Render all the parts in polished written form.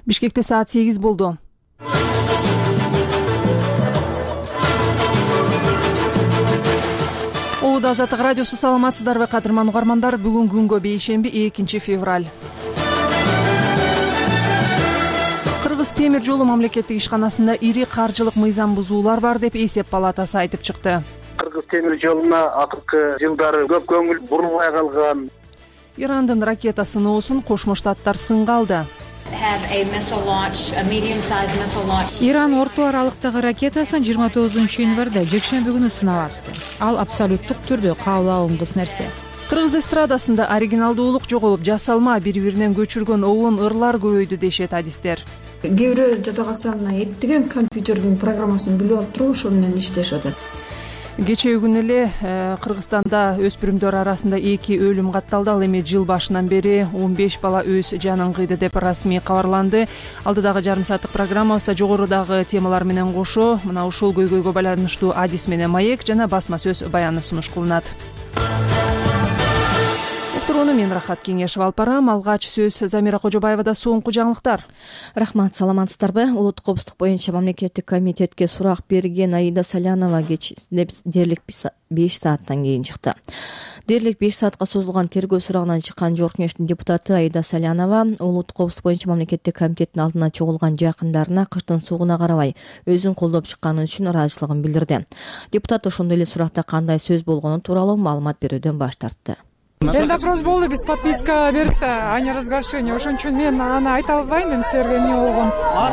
Бишкекте саат 8 болду. Оуда Азаттык радиосу, саламатсыздарбы кадырман угармандар? Бүгүн күнгө бейшемби 2 февраль. Кыргыз темир жолу мамлекеттик ишканасында ири каржылык мыйзам бузуулар бар деп эсеп палатасы айтып чыкты. Кыргыз темир жолуна акыркы жылдары көп көңүл бурулбай калган. Ирандын ракета сыноосун Кошмо Штаттар сынга алды. Иран орто аралыктагы ракетасын 29 январда жекшемби күнү сынап атты. Ал абсолюттук түрдө кабыл алынгыс нерсе. Кыргыз эстрадасында оригиналдуулук жоголуп, жасалма бири-биринен көчүргөн обон ырлар көбөйдү дешет адистер. Кээ бирөө жада калса эттеген компьютердин программасын билип алып туруп ошол менен иштешип атат. Кечээ күнү эле Кыргызстанда өспүрүмдөр арасында 2 өлүм катталды. Ал эми жыл башынан бери 15 бала өз жанын кыйды деп расмий кабарланды. Алдыдагы жарым сааттык программабызда жогорудагы темалар менен кошо мына ушул көйгөйгө байланыштуу адис менен маек жана басма сөз баяны сунуш кылынат. Уктурууну мен Рахат Кеңешев алып барам. Алгач сөз Замира Кожобаевада. Соңку жаңылыктар. Рахмат, саламатсыздарбы? Улуттук коопсуздук боюнча мамлекеттик комитетке сурак берген Аида Салянова дерлик 5 сааттан кийин чыкты. Дерлик 5 саатка созулган тергөө сурагынан чыккан Жогорку Кеңештин депутаты Аида Салянова улуттук коопсуздук боюнча мамлекеттик комитеттин алдына чогулган жакындарына кыштын суугуна карабай өзүн колдоп чыкканы үчүн ыраазычылыгын билдирди. Депутат ошондой эле суракта кандай сөз болгону тууралуу маалымат берүүдөн баш тартты. Мен допрос болду, биз подписка берди, а не разглашение. Ошон үчүн мен аны айта албайм, эми силерге эмне болгон.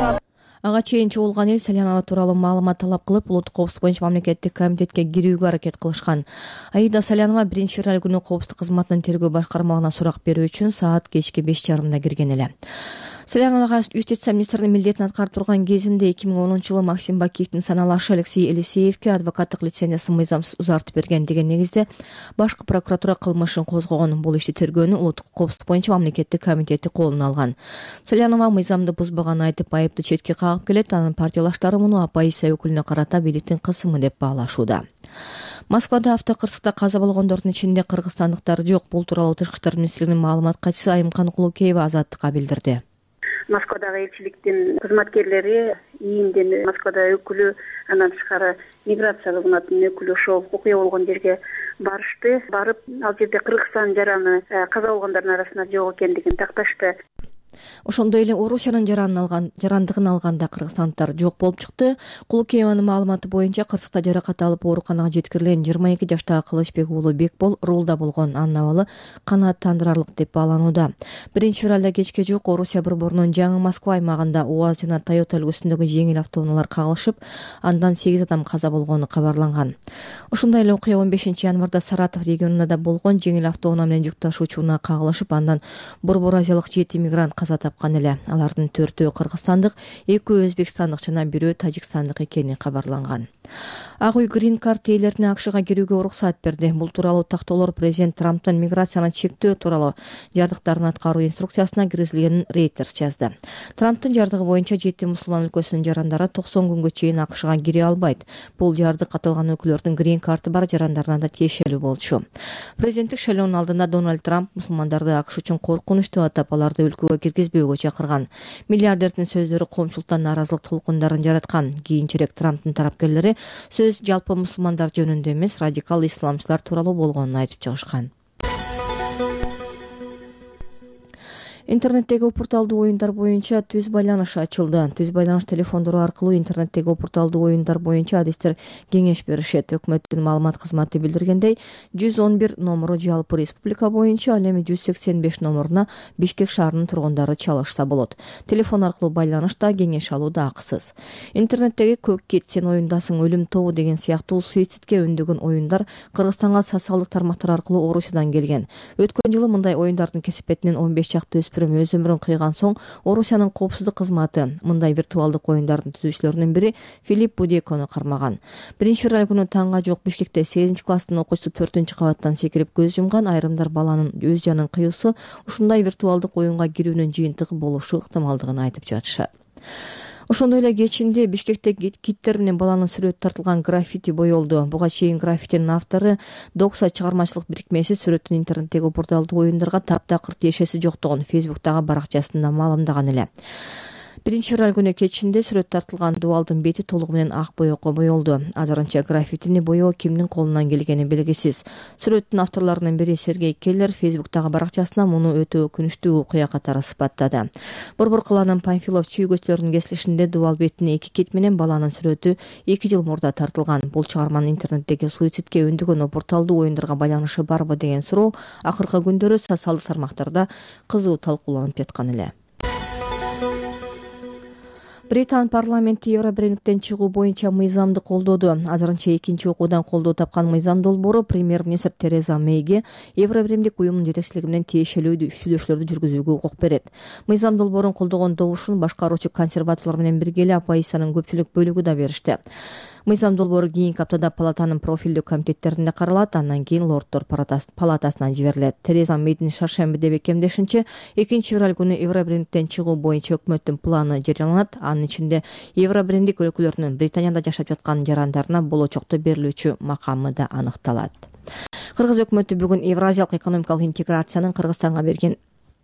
Ага чейин чогулган эл Салянова тууралуу маалымат талап кылып, улуттук коопсуздук боюнча мамлекеттик комитетке кирүүгө аракет кылышкан. Аида Салянова 1 февраль күнү коопсуздук кызматынын тергөө башкармалыгына сурак берүү үчүн саат кечки 5:30 кирген эле. Саляновага юстиция министринин милдетин аткарып турган кезинде 2010-жылы Максим Бакиевдин саналашы Алексей Елисеевке адвокаттык лицензиясын мыйзамсыз узартып берген деген негизде башкы прокуратура кылмышын козгогон. Бул ишти тергөөнү улуттук коопсуздук боюнча мамлекеттик комитети колуна алган. Салянова мыйзамды бузбаганын айтып айыпты четке кагып келет. Анын партиялаштары муну оппозиция өкүлүнө карата бийликтин кысымы деп баалашууда. Москвада автокырсыкта каза болгондордун ичинде кыргызстандыктар жок. Бул тууралуу Тышкы иштер министрлигинин маалымат катчысы Айымкан Кулукеева Азаттыкка билдирди. Москвадагы элчиликтин кызматкерлери ийинден Москвада өкүлү, андан тышкары миграция кызматынын өкүлү ошол окуя болгон жерге барышты. Барып, ал жерде Кыргызстан жараны каза болгондордун арасында жок экендигин такташты. Ошондой эле Орусиянын жарандыгын алганда кыргызстандыктар жок болуп чыкты. Кулукееванын маалыматы боюнча кырсыкта жаракат алып ооруканага жеткирилген 22 жаштагы Кылычбек уулу Бекбол рулда болгон. Анын абалы канааттандырарлык деп бааланууда. 1 февралда кечке жук Орусия борборунун Жаңы Москва аймагында УАЗ жана Toyota үлгүсүндөгү жеңил автоунаалар кагылышып, андан 8 адам каза болгону кабарланган. Ошондой эле окуя 15 январда Саратов регионунда болгон жеңил автоунаа менен жүк ташуучу унаа кагылышып, андан борбор азиялык 7 мигрант каза тапкан эле. Алардын 4-өө кыргызстандык, 2 өзбекстандык жана 1 тажикстандык экени кабарланган. Ак үй грин карт ээлерине АКШга кирүүгө уруксат берди. Бул тууралуу тактоолор президент Трамптын миграцияны чектөө тууралуу жардыктарын аткаруу инструкциясына киргизилгенин Reuters жазды. Трамптын жардыгы боюнча 7 мусулман өлкөсүнүн жарандары 90 күнгө чейин АКШга кире албайт. Бул жардык катылган өкүлдөрдүн грин карты бар жарандарына да тиешелүү болчу. Президенттик шайлоонун алдында Дональд Трамп мусулмандарды АКШ үчүн коркунуч деп атап, аларды өлкөгө киргизбөөгө чакырган. Миллиардердин сөздөрү коомчулуктан нааразылык толкундарын жараткан. Кийинчерээк Трамптын тарапкерлери сөз жалпы мусулмандар жөнүндө эмес, радикал исламчылар тууралуу болгонун айтып чыгышкан. Интернеттеги порталдуу оюндар боюнча түз байланыш ачылды. Түз байланыш телефондору аркылуу интернеттеги порталдуу оюндар боюнча адистер кеңеш беришет. Өкмөттүн маалымат кызматы билдиргендей, 111 номуру жалпы республика боюнча, ал эми 185 номуруна Бишкек шаарынын тургундары чалышса болот. Телефон аркылуу байланышта кеңеш алуу да акысыз. Интернеттеги көк кит, сен оюндасың, өлүм тобу деген сыяктуу суицидке өндөгөн оюндар Кыргызстанга социалдык тармактар аркылуу Орусиядан келген. Өткөн жылы мындай оюндардын кесепетинен 15 чакты өз өмүрүн кыйган соң Орусиянын коопсуздук кызматы мындай виртуалдык оюндардын түзүүчүлөрүнүн бири Филипп Будекону кармаган. 1 февраль күнү таңга жок Бишкекте 8 класстын окуучусу 4-кабаттан секирип көз жумган. Айрымдар баланын өз жанын кыюусу ушундай виртуалдык оюнга кирүүнүн жыйынтыгы болушу ыктымалдыгын айтып жатышат. Ошондой эле кечинде Бишкекте киттер менен баланын сүрөтү тартылган граффити боелду. Буга чейин граффитинин автору Докса чыгармачылык бирикмеси сүрөттүн интернеттеги порталдуу оюндарга таптакыр тиешеси жоктугун Фейсбуктагы баракчасында маалымдаган эле. 1 күнү кечинде сүрөт тартылган дубалдын бети толугу менен ак боекко боелду. Азырынча граффитини боёо кимдин колунан келгени белгисиз. Сүрөттүн авторлорунун бири Сергей Келлер Фейсбуктагы баракчасына муну өтө өкүнүчтүү окуя катары сыпаттады. Борбор калаанын Панфилов чүйгөчтөрүнүн кесилишинде дубал бетине 2 кит менен баланын сүрөтү 2 жыл мурда тартылган. Бул чыгарманын интернеттеги суицидке өндөгөн порталдуу оюндарга байланышы барбы деген суроо акыркы күндөрү социалдык тармактарда кызуу талкууланып жаткан эле. Британ парламенти Евробиримдиктен чыгуу боюнча мыйзамды колдоду. Азырынча экинчи окуудан колдоо тапкан мыйзам долбоору премьер-министр Тереза Мейге Евробиримдик уюмдун жетекчилиги менен тиешелүү сүйлөшүүлөрдү жүргүзүүгө укук берет. Мыйзам долбоорун колдогон добушун башкаруучу консерваторлор менен бирге эле оппозициянын көпчүлүк бөлүгү да беришти. Мыйзам долбоору кийинки аптада палатанын профилдүү комитеттеринде каралат, андан кийин лорддор палатасына жиберилет. Тереза Мейдин шаршембиде бекемдешинче 2 күнү Евробиримдиктен чыгуу боюнча өкмөттүн планы жарыяланат. Анын ичинде Евробиримдик өлкөлөрүнүн Британияда жашап жаткан жарандарына болочокто берилүүчү макамы да аныкталат. Кыргыз өкмөтү бүгүн Евразиялык экономикалык интеграциянын Кыргызстанга берген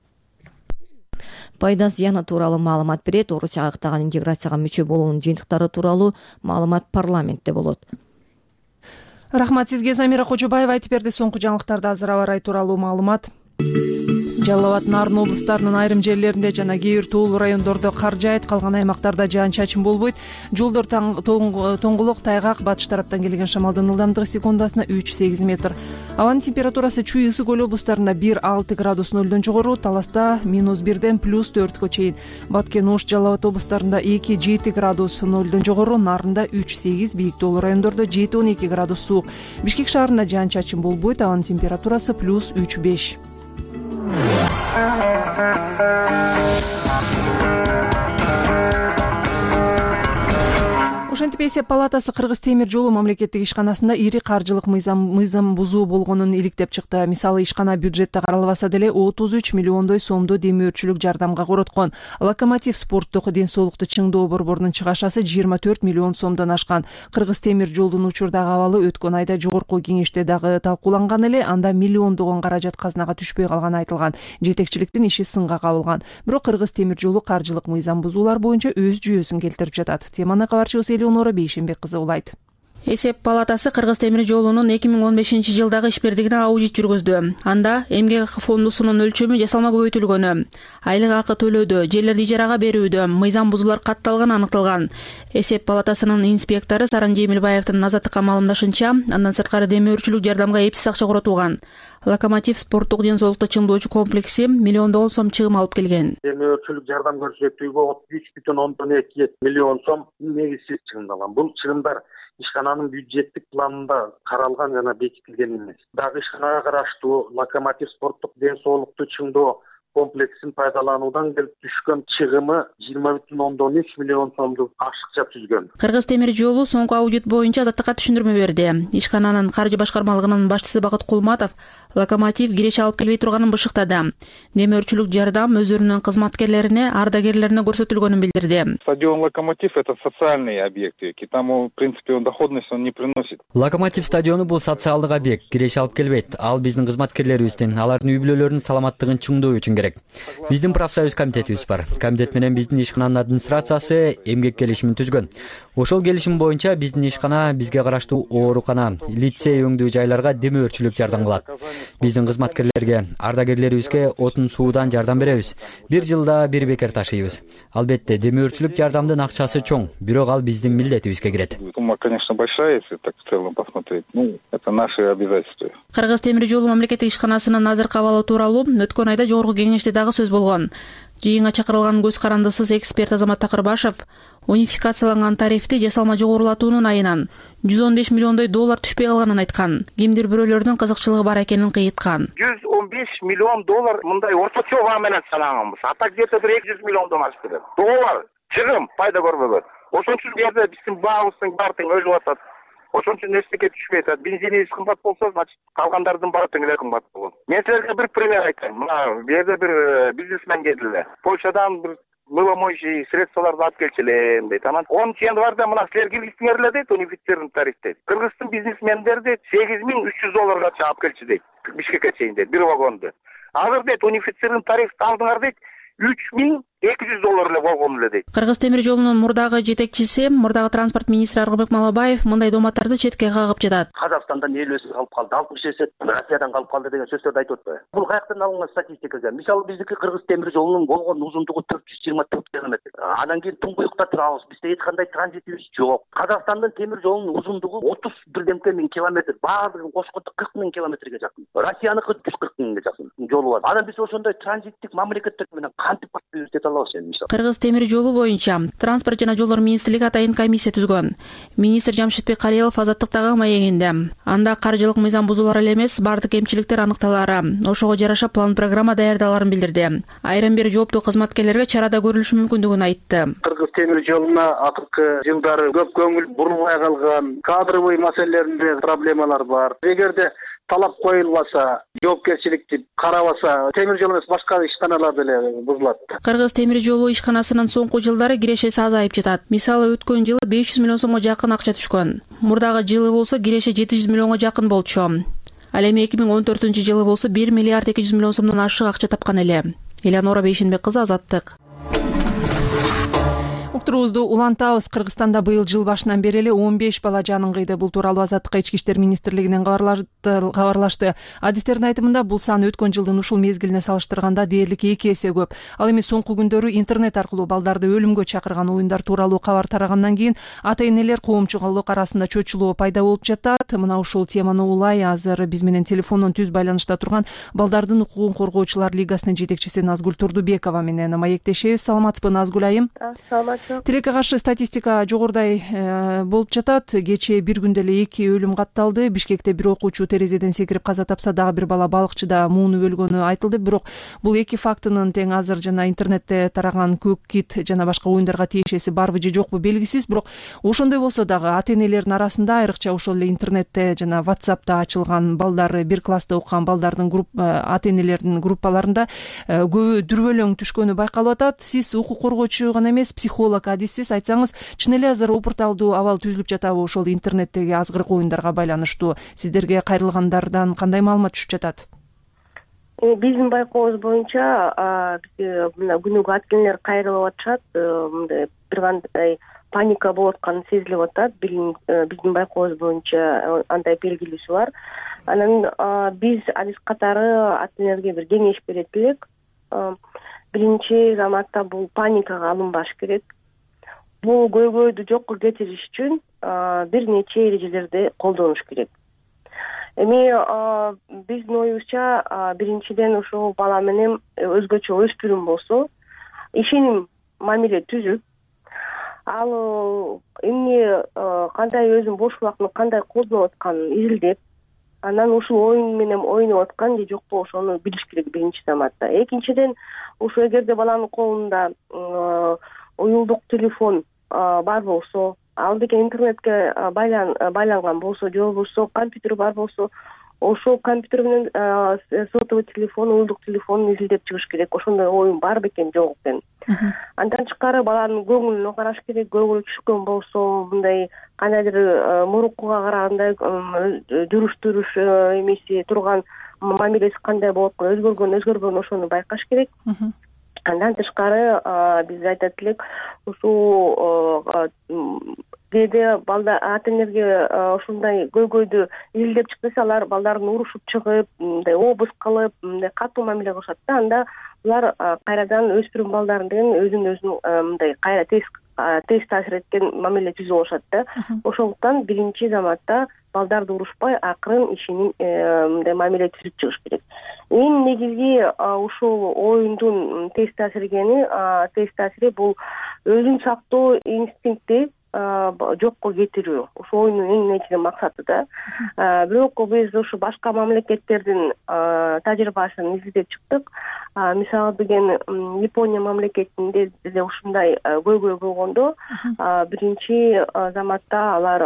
пайда зыяны тууралуу маалымат берет. Орусияга актаган интеграцияга мүчө болуунун жыйынтыктары тууралуу маалымат парламентте болот. Рахмат сизге, Замира Кожобаева айтып берди. Соңку жаңылыктарда азыр аба ырайы тууралуу маалымат. Жалал Абад, Нарын облустарынын айрым жерлеринде жана кээ бир тоолуу райондордо кар жаайт, калган аймактарда жаан-чачын болбойт. Жолдор тоңголок, тайгак, батыш тараптан келген шамалдын ылдамдыгы секундасына 3-8 метр. Абанын температурасы Чүй, Ысык Көл облустарында 1-6 градус нөлдөн жогору, Таласта -1-ден +4 чейин. Баткен, Ош, Жалал Абад облустарында 2-7 градус нөлдөн жогору, Нарында 3-8, бийик тоолуу райондордо 7-12 градус суук. Бишкек шаарында жаан-чачын болбойт, абанын температурасы +3-5. Ошентип эсеп палатасы Кыргыз темир жолу мамлекеттик ишканасында ири каржылык мыйзам бузуу болгонун иликтеп чыкты. Мисалы, ишкана бюджетте каралбаса деле 33 миллиондой сомду демөөрчүлүк жардамга короткон. Локомотив спорттук ден соолукту чыңдоо борборунун чыгашасы 24 миллион сомдон ашкан. Кыргыз темир жолдун учурдагы абалы өткөн айда жогорку кеңеште дагы талкууланган эле. Анда миллиондогон каражат казнага түшпөй калганы айтылган. Жетекчиликтин иши сынга кабылган. Бирок Кыргыз темир жолу каржылык мыйзам бузуулар боюнча өз жүйөсүн келтирип жатат. Теманы кабарчыбыз Элеонора Бейшенбек кызы улайт. Эсеп палатасы Кыргыз темир жолунун 2015-жылдагы ишбирдигине аудит жүргүздү. Анда эмгек акы фондусунун өлчөмү жасалма көбөйтүлгөнү, айлык акы төлөөдө, жерлерди ижарага берүүдө мыйзам бузуулар катталганы аныкталган. Эсеп палатасынын инспектору Саран Жемилбаевдин азаттыкка маалымдашынча, андан сырткары демөөрчүлүк жардамга эпсиз акча коротулган. Локомотив спорттук ден соолукту чыңдоочу комплекси миллиондогон сом чыгым алып келген. Демөөрчүлүк жардам көрсөтүүгө 33,2 миллион сом негизсиз чыгымдалган. Бул чыгымдар ишкананын бюджеттик планында каралган жана бекитилген эмес. Дагы ишканага караштуу Локомотив спорттук ден соолукту чыңдоо комплексин пайдалануудан келип түшкөн чыгымы 20,3 миллион сомду ашыкча түзгөн. Кыргыз темир жолу соңку аудит боюнча азаттыкка түшүндүрмө берди. Ишкананын каржы башкармалыгынын башчысы Бакыт Кулматов Локомотив киреше алып келбей турганын бышыктады. Демөөрчүлүк жардам өзүнүн кызматкерлерине, ардагерлерине көрсөтүлгөнүн билдирди. Стадион Локомотив — это социальный объект, и тому, в принципе, доходность он не приносит. Локомотив стадиону бул социалдык объект, киреше алып келбейт. Ал биздин кызматкерлерибиздин, алардын үй бүлөлөрүнүн саламаттыгын чыңдоо үчүн керек. Биздин профсоюз комитетибиз бар. Комитет менен биздин ишкананын администрациясы эмгек келишимин түзгөн. Ошол келишим боюнча биздин ишкана бизге караштуу оорукана, лицей өңдүү жайларга демөөрчүлүк жардам кылат. Биздин кызматкерлерге, ардагерлерибизге отун суудан жардам беребиз. 1 жылда 1 бекер ташыйбыз. Албетте, демөөрчүлүк жардамдын акчасы чоң, бирок ал биздин милдетибизге кирет. Сумма, конечно, большая, если так в целом посмотреть. Это наши обязательства. Кыргыз темир жолу мамлекеттик ишканасынын азыркы абалы тууралуу өткөн айда жогорку кеңеште дагы сөз болгон. Жыйынга чакырылган көз карандысыз эксперт Азамат Такырбашев унификацияланган тарифти жасалма жогорулатуунун айынан 115 миллиондой доллар түшпөй калганын айткан. Кимдир бирөөлөрдүн кызыкчылыгы бар экенин кыйыткан. 115 миллион доллар мындай орточо баа менен санаганбыз. Ата где-то 200 миллиондон ашты. Доллар чыгым пайда көрбөгөн. Ошон үчүн жерде биздин баабыздын баардыгы өлүп атат. Ошон үчүн эчтеке түшпөй атат. Бензинибиз кымбат болсо, значит, калгандардын баары тең эле кымбат болгон. Мен силерге бир пример айтайын. Мына бу жерде бир бизнесмен келди. Польшадан бир мыломоющий средстволорду алып келчилем дейт. Анан 10 январда мына силер киргиздиңер эле дейт, унифицированный тариф дейт. Кыргыздын бизнесмендери дейт 8300 долларга алып келчи дейт. Бишкекке чейин дейт, бир вагонду. Азыр дейт унифицированный тарифти алдыңар дейт 3000 $200 эле болгон эле дейт. Кыргыз темир жолунун мурдагы жетекчиси, мурдагы транспорт министри Аргынбек Малабаев мындай дооматтарды четке кагып жатат. Казакстандан элүүсү калып калды, 60-70 Россиядан калып калды деген сөздөрдү айтып атпайбы? Бул каяктан алынган статистика? Мисалы биздики Кыргыз темир жолунун болгон узундугу 424 километр. Анан кийин туңгуюкта турабыз. Бизде эч кандай транзитибиз жок. Казакстандын темир жолунун узундугу 31 миң километр, баардыгын кошкондо 40 миң километрге жакын. Россияныкы 140 миңге жакын жолу бар. Анан биз ошондой транзиттик мамлекеттер менен кантип баттыбыз дете алабыз эми мисалы. Кыргыз темир жолу боюнча транспорт жана жолдор министрлиги атайын комиссия түзгөн. Министр Жамшитбек Кариелов Азаттыктагы маегинде анда каржылык мыйзам бузуулар эле эмес, бардык кемчиликтер аныкталары, ошого жараша план программа даярдаларын билдирди. Айрым бир жооптуу кызматкерлерге чарада көрүлүшү мүмкүндүгүн айтты. Кыргыз темир жолуна акыркы жылдары көп көңүл бурулбай калган, кадровый маселелеринде проблемалар бар. Эгерде талап коюлбаса, жоопкерчиликти карабаса, темир жол эмес башка ишканалар деле бузулат. Кыргыз темир жолу ишканасынын соңку жылдары кирешеси азайып жатат. Мисалы өткөн жылы 500 миллион сомго жакын акча түшкөн. Мурдагы жылы болсо киреше 700 миллионго жакын болчу. Ал эми 2014-жылы болсо 1 миллиард 200 миллион сомдон ашык акча тапкан эле. Элеонора Бейшенбек кызы, Азаттык. Уктуруубузду улантабыз. Кыргызстанда быйыл жыл башынан бери эле 15 бала жанын кыйды. Бул тууралуу Азаттыкка Ички иштер министрлигинен кабарлашты. Адистердин айтымында бул сан өткөн жылдын ушул мезгилине салыштырганда дээрлик 2 эсе көп. Ал эми соңку күндөрү интернет аркылуу балдарды өлүмгө чакырган оюндар тууралуу кабар тарагандан кийин ата-энелер коомчулук арасында чөчүлүү пайда болуп жатат. Мына ушул теманы улай азыр биз менен телефондон түз байланышта турган Балдардын укугун коргоочулар лигасынын жетекчиси Назгүл Турдубекова менен маектешебиз. Саламатсызбы, Назгүл айым? Саламатсызбы. Тилекке каршы статистика жогорудай болуп жатат. Кечээ бир күндө эле 2 өлүм катталды. Бишкекте бир окуучу терезеден секирип каза тапса, дагы бир бала балыкчыда муунуп өлгөнү айтылды. Бирок бул эки фактынын тең азыр жана интернетте тараган көк кит жана башка оюндарга тиешеси барбы же жокпу белгисиз. Бирок ошондой болсо дагы ата-энелердин арасында, айрыкча ошол эле интернетте жана WhatsApp'та ачылган балдар, бир класста окуган балдардын ата-энелердин группаларында көбү дүрбөлөң түшкөнү байкалып атат. Сиз укук коргоочу гана эмес, психолог адиссиз. Айтсаңыз, чын эле азыр опурталдуу абал түзүлүп жатабы ошол интернеттеги азгыркы оюндарга байланыштуу? Сиздерге кайрылгандардан кандай маалымат түшүп жатат? Биздин байкообуз боюнча мына күнүгө ата-энелер кайрылып атышат, мындай бир кандай паника болуп атканы сезилип атат. Биздин байкообуз боюнча андай белгилүүсү бар. Анан биз адис катары ата-энелерге бир кеңеш берет элек. Биринчи заматта бул паникага алынбаш керек. Бул көйгөйдү жокко кетириш үчүн бир нече эрежелерди колдонуш керек. Эми биздин оюбузча биринчиден ошол бала менен өзгөчө өспүрүм болсо, ишеним мамиле түзүп, ал эмне кандай өзүнүн бош убактын кандай колдонуп атканын изилдеп, анан ушул оюн менен ойноп аткан же жокпу ошону билиш керек биринчи заматта. Экинчиден, ошо эгерде баланын колунда уюлдук телефон бар болсо, ал деген интернетке байланган болсо, же болбосо компьютер бар болсо, ошол компьютер менен сотовый телефон, уюлдук телефонун изилдеп чыгыш керек. Ошондой оюн бар бекен, жок экен. Андан тышкары баланын көңүлүнө караш керек. Көңүлү түшкөн болсо, мындай кандайдыр мурукуга караганда жүрүш эмеси турган мамилеси кандай болуп аткан, өзгөргөн ошону байкаш керек. Андан тышкары биз айтат элек, ушул кээде ата-энелерге ушундай көйгөйдү изилдеп чыкса, алар балдарын урушуп чыгып, мындай обыс кылып, мындай катуу мамиле кылышат да. Анда булар кайрадан өспүрүм балдарын деген өзүн мындай кайра тез таасир эткен мамиле түзүп алышат да. Ошондуктан биринчи заматта балдарды урушпай, акырын ишеним мындай мамиле түзүп чыгыш керек. Эң негизги ушул оюндун тез таасири бул өзүн сактоо инстинкти жокко кетирүү. Ошол оюндун эң негизги максаты да. Бирок биз ушу башка мамлекеттердин тажрыйбасын изилдеп чыктык. Мисалы деген Япония мамлекетинде деле ушундай көйгөй болгондо, биринчи заматта алар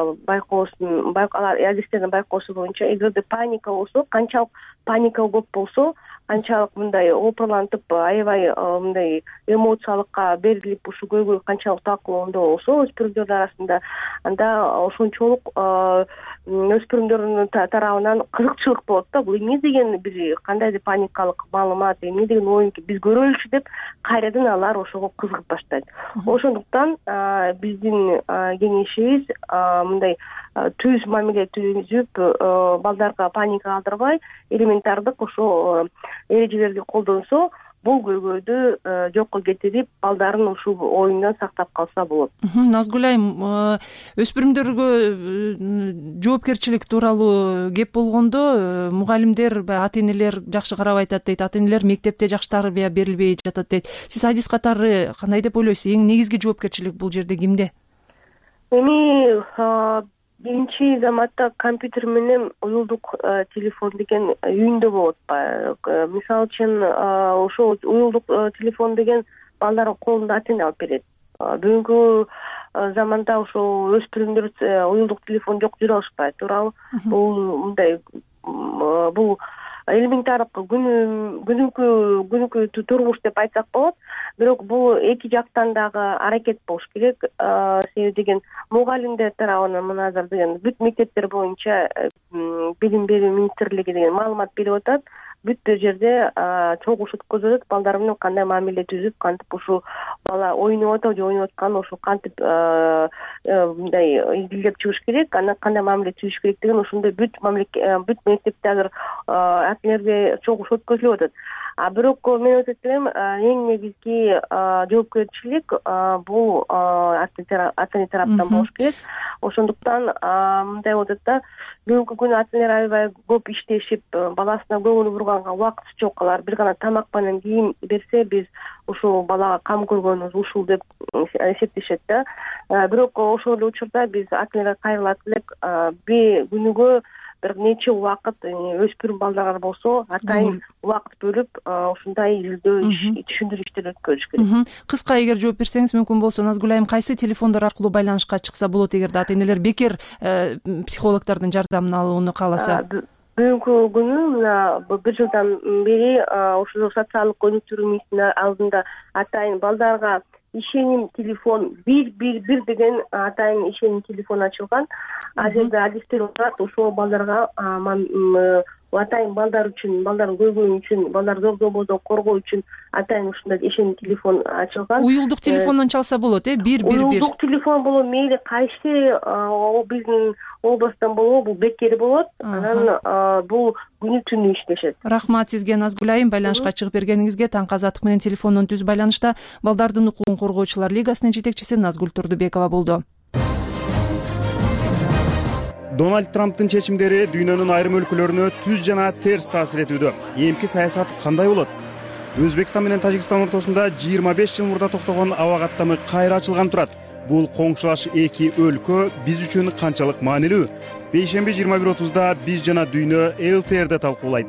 адистердин байкоосу боюнча, эгерде паника болсо, канчалык паника көп болсо, канчалык мындай опурлантып, аябай мындай эмоциялыкка берилип, ушу көйгөй канчалык талкуулондо болсо өспүрүмдөр арасында, анда ошончолук өспүрүмдөрдүн тарабынан кызыкчылык болот да, бул эмне деген бир кандайдыр паникалык маалымат, эмне деген оюн биз көрөлүчү деп кайрадан алар ошого кызыгып баштайт. Ошондуктан биздин кеңешибиз мындай түз мамиле түзүп, балдарга паника калтырбай, элементардык ошо эрежелерди колдонсо, бул көйгөйдү жокко кетирип, балдарын ушул оюндан сактап калса болот. Назгүл айым, өспүрүмдөргө жоопкерчилик тууралуу кеп болгондо, мугалимдер, ата энелер жакшы карабай атат дейт, ата энелер мектепте жакшы тарбия берилбей жатат дейт. Сиз адис катары кандай деп ойлойсуз? Эң негизги жоопкерчилик бул жерде кимде? Эми биринчи заматта компьютер менен уюлдук телефон деген үйүндө болот. Мисалы үчүн ошол уюлдук телефон деген балдардын колунда ата эне алып берет. Бүгүнкү заманда ошол өспүрүмдөр уюлдук телефон жок жүрө алышпайт, туурабы? Бул элементардык күнүмкү турмуш деп айтсак болот. Бирок бул эки жактан дагы аракет болуш керек. Себеби деген мугалимдер тарабынан мына деген бүт мектептер боюнча билим берүү министрлиги деген маалымат берип атат. Бүт жерде чогуш өткөзүлөт, балдар менен кандай мамиле түзүп, кантип ушул бала ойноп атабы же ойноп атканын ошол кантип мындай изилдеп чыгыш керек, анан кандай мамиле түзүш керек деген ошондой бүт мектепте азыр ата энелерге чогуш өткөзүлүп атат. Бирок мен айтып элем, эң негизги жоопкерчилик бул ата эне тараптан болуш керек. Ошондуктан мындай болот да, бүгүнкү күнү ата энелер аябай көп иштешип, баласына көңүл бурганга убакыты жок, алар бир гана тамак менен кийим берсе, биз ушул балага кам көргөнүбүз ушул деп эсептешет да. Бирок ошол эле учурда биз ата энелерге кайрылат элек, күнүгө бир нече убакыт өспүрүм балдар болсо, атайын убакыт бөлүп, ушундай түшүндүрүү иштерин өткөрүш керек. Кыска эгер жооп берсеңиз мүмкүн болсо, Назгүл айым, кайсы телефондор аркылуу байланышка чыкса болот эгерде ата энелер бекер психологдордун жардамын алууну кааласа? Бүгүнкү күнү мына бир жылдан бери ошол социалдык өнүктүрүүнүн алдында атайын балдарга ишеним телефон 111 деген атайын ишеним телефон ачылган. Ал жерде адистер отурат, ошол балдарга атайын балдар үчүн, балдардын көйгөйү үчүн, балдар зор зобоодон коргоо үчүн атайын ушундай ишеним телефон ачылган. Уюлдук телефондон чалса болот, 111. Уюлдук телефон болобу, мейли кайсы биздин областтан болобу, бул бекер болот. Анан бул күнү түнү иштешет. Рахмат сизге, Назгүл айым, байланышка чыгып бергениңизге. Таңкы азаттык менен телефондон түз байланышта балдардын укугун коргоочулар лигасынын жетекчиси Назгүл Турдубекова болду. Дональд Трамптын чечимдери дүйнөнүн айрым өлкөлөрүнө түз жана терс таасир этүүдө. Эмки саясат кандай болот? Өзбекстан менен Тажикстан ортосунда 25 жыл мурда токтогон аба каттамы кайра ачылган турат. Бул коңшулаш эки өлкө биз үчүн канчалык маанилүү? Бейшемби 21:30 биз жана дүйнө ЛТРде талкуулайт.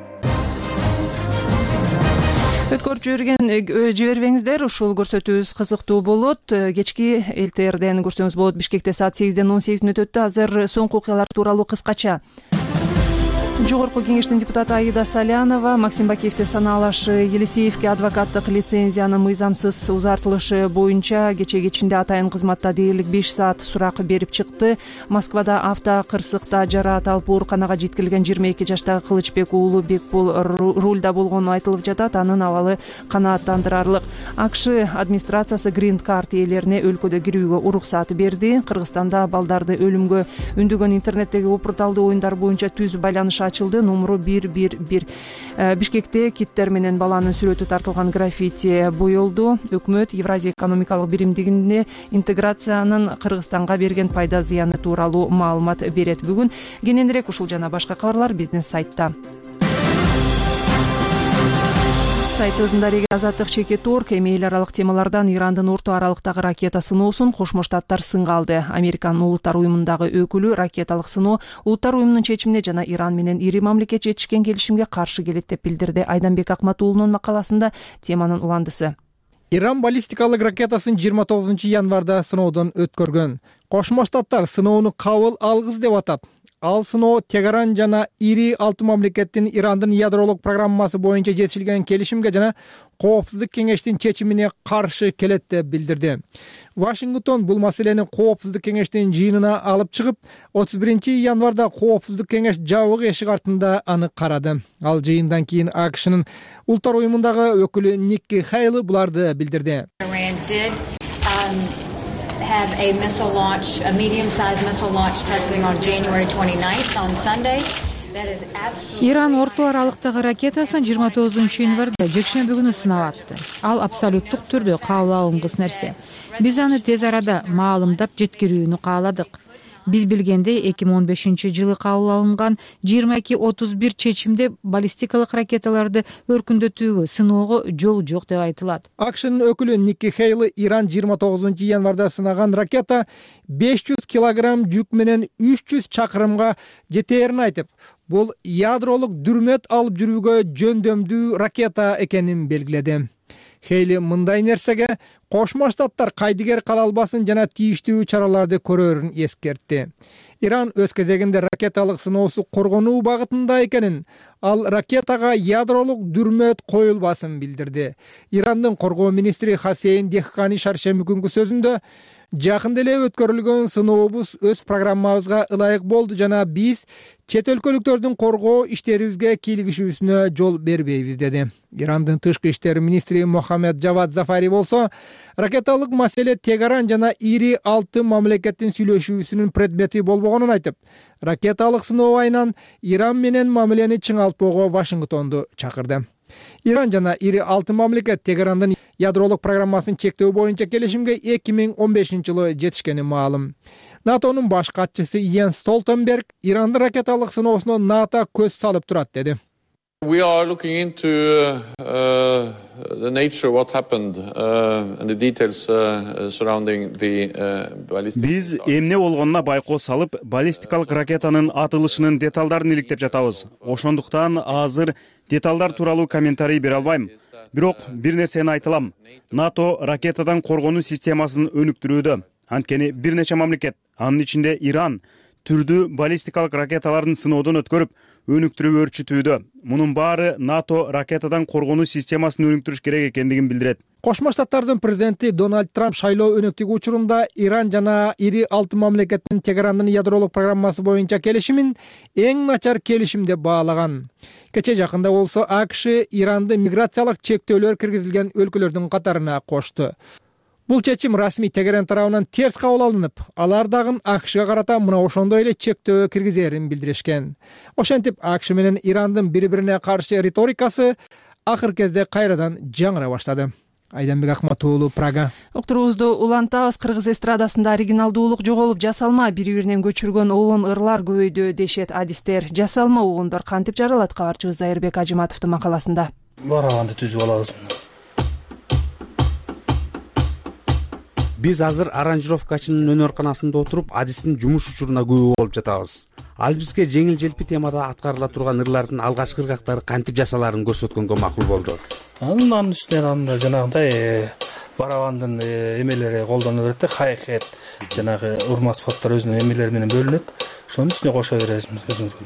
Өткөрүп жибербеңиздер, ушул көрсөтүүбүз кызыктуу болот. Кечки ЛТРден көрсөңүз болот. Бишкекте саат 8-ден 18 өтөттү. Азыр соңку окуялар тууралуу кыскача. Жогорку кеңештин депутаты Аида Салянова Максим Бакиевди санаалашы Елисеевке адвокаттык лицензиянын мыйзамсыз узартылышы боюнча кечинде атайын кызматта дээрлик 5 саат сурак берип чыкты. Москвада автокырсыкта жараат алып ооруканага жеткирилген 22 жаштагы Кылычбек уулу Бекбол рулда болгону айтылып жатат. Анын абалы канааттандырарлык. АКШ администрациясы грин карт ээлерине өлкөдө кирүүгө уруксат берди. Кыргызстанда балдарды өлүмгө үндөгөн интернеттеги опурталдуу оюндар боюнча түз байланыш ачылды. Номеру 111. Бишкекте киттер менен баланын сүрөтү тартылган граффити боелду. Өкмөт Евразия экономикалык биримдигине интеграциянын Кыргызстанга берген пайда зыяны тууралуу маалымат берет. Бүгүн кененирээк ушул жана башка кабарлар биздин сайтта. Сайтыбыздын дареги азаттык чекет.org эми эл аралык темалардан Ирандын орто аралыктагы ракета сыноосун Кошмо Штаттар сынга алды. Американын Улуттар уюмундагы өкүлү ракеталык сыноо Улуттар уюмунун чечимине жана Иран менен ири мамлекет жетишкен келишимге каршы келет деп билдирди. Айданбек Акматуулунун макаласында теманын уландысы. Иран баллистикалык ракетасын 29 январда сыноодон өткөргөн. Кошмо Штаттар сыноону кабыл алгыс деп атап, ал сыноо Тегеран жана ири 6 мамлекеттин Ирандын ядролук программасы боюнча жетишилген келишимге жана Коопсуздук кеңештин чечимине каршы келет деп билдирди. Вашингтон бул маселени Коопсуздук кеңештин жыйынына алып чыгып, 31-январда Коопсуздук кеңеш жабык эшик артында аны карады. Ал жыйындан кийин АКШнын улуттар уюмундагы өкүлү Никки Хейли буларды билдирди. Have a missile launch, a medium-sized missile launch testing on January 29th on Sunday. Иран орто аралыктагы ракетасын 29-январда жекшемби күнү сынап атты. Ал абсолюттук түрдө кабыл алынгыс нерсе. Биз аны тез арада маалымдап жеткирүүнү кааладык. Биз билгендей 2015-жылы кабыл алынган 22-31 чечимде баллистикалык ракеталарды өркүндөтүүгө, сыноого жол жок деп айтылат. АКШнын өкүлү Никки Хейли Иран 29-январда сынаган ракета 500 килограмм жүк менен 300 чакырымга жетээрин айтып, бул ядролук дүрмөт алып жүрүүгө жөндөмдүү ракета экенин белгиледи. Хейли мындай нерсеге Кошмо Штаттар кайдыгер кала албасын жана тийиштүү чараларды көрөрүн эскертти. Иран өз кезегинде ракеталык сыноосу коргонуу багытында экенин, ал ракетага ядролук дүрмөт коюлбасын билдирди. Ирандын коргоо министри Хасейн Дехкани шаршемби күнгү сөзүндө жакында эле өткөрүлгөн сынообуз өз программабызга ылайык болду жана биз чет өлкөлүктөрдүн коргоо иштерибизге кийлигишүүсүнө жол бербейбиз деди. Ирандын тышкы иштер министри Мохаммед Джавад Зафари болсо, ракеталык маселе Тегеран жана ири 6 мамлекеттин сүйлөшүүсүнүн предмети болбогонун айтып, ракеталык сыноо айынан Иран менен мамилени чыңалтпоого Вашингтонду чакырды. Иран жана ири 6 мамлекет Тегерандын ядролук программасын чектөө боюнча келишимге 2015-жылы жетишкени маалым. НАТОнун баш катчысы Йенс Столтенберг Ирандын ракеталык сыноосуна НАТО көз салып турат деди. We are looking into the nature of what happened and the details surrounding the ballistic. Биз эмне болгонуна байкоо салып, баллистикалык ракетанын атылышынын деталдарын иликтеп жатабыз. Ошондуктан азыр деталдар тууралуу комментарий бере албайм. Бирок бир нерсени айтылам. НАТО ракетадан коргонуу системасын өнүктүрүүдө. Анткени бир нече мамлекет, анын ичинде Иран, түрдүү баллистикалык ракеталардын сыноодон өткөрүп, өнүктүрүп өрчүтүүдө. Мунун баары НАТО ракетадан коргонуу системасын өнүктүрүш керек экендигин билдирет. Кошмо Штаттардын президенти Дональд Трамп шайлоо өнөктүгү учурунда Иран жана ири 6 мамлекеттин Тегерандын ядролук программасы боюнча келишимин эң начар келишим деп баалаган. Кече жакында болсо АКШ Иранды миграциялык чектөөлөр киргизилген өлкөлөрдүн катарына кошту. Бул чечим расмий Тегеран тарабынан терс кабыл алынып, алар дагы АКШга карата мына ошондой эле чектөө киргизерин билдиришкен. Ошентип АКШ менен Ирандын бири-бирине каршы риторикасы акыр кезде кайрадан жаңыра баштады. Айданбек Акматуулу, Прага. Уктуруубузду улантабыз. Кыргыз эстрадасында оригиналдуулук жоголуп, жасалма бири-биринен көчүргөн обон ырлар көбөйдү дешет адистер. Жасалма обондор кантип жаралат? Кабарчыбыз Зайырбек Ажыматовдун макаласында. Барабанды түзүп алабыз. Биз азыр аранжировкачынын өнөрканасында отуруп, адистин жумуш учуруна күбө болуп жатабыз. Ал бизге жеңил желпи темада аткарыла турган ырлардын алгачкы ыргактары кантип жасалаарын көрсөткөнгө макул болду. Анын үстүнө жанагындай барабандын эмелери колдонула берет, хай-хет, жанагы урма споттор өзүнүн эмелери менен бөлүнөт. Ошонун үстүнө кошо беребиз өзүңүздүн.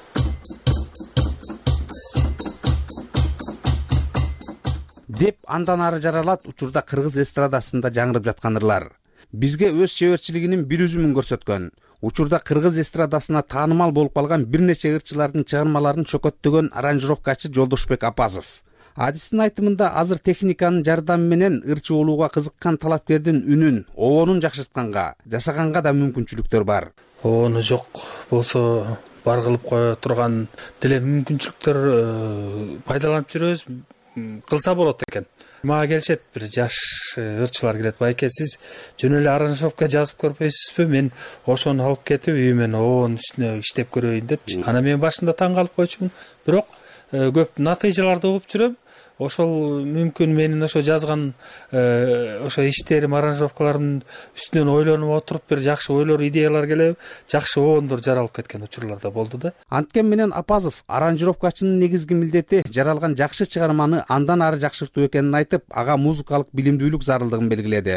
Деп андан ары жаралат учурда кыргыз эстрадасында жаңырып жаткан ырлар. Бизге өз чеберчилигинин бир үзүмүн көрсөткөн. Учурда кыргыз эстрадасына таанымал болуп калган бир нече ырчылардын чыгармаларын чөкөттөгөн аранжировкачы Жолдошбек Апазов. Адистин айтымында азыр техниканын жардамы менен ырчы болууга кызыккан талапкердин үнүн, обонун жакшыртканга, жасаганга да мүмкүнчүлүктөр бар. Обону жок болсо бар кылып кое турган деле мүмкүнчүлүктөр пайдаланып жүрөбүз. Кылса болот экен. Мага келишет бир жаш ырчылар келет. Байке, сиз жөн эле аранжировка жазып көрбөйсүзбү? Мен ошону алып кетип, үйүмөн обонун үстүнө иштеп көрөйүн депчи. Анан мен башында таң калып койчумун. Бирок көп натыйжаларды угуп жүрөм. Ошол мүмкүн менин ошо жазган ошо иштерим, аранжировкаларымдын үстүнөн ойлонуп отуруп бир жакшы ойлор, идеялар келип, жакшы обондор жаралып кеткен учурларда болду да. Анткен менен Апазов аранжировкачынын негизги милдети жаралган жакшы чыгарманы андан ары жакшыртуу экенин айтып, ага музыкалык билимдүүлүк зарылдыгын белгиледи.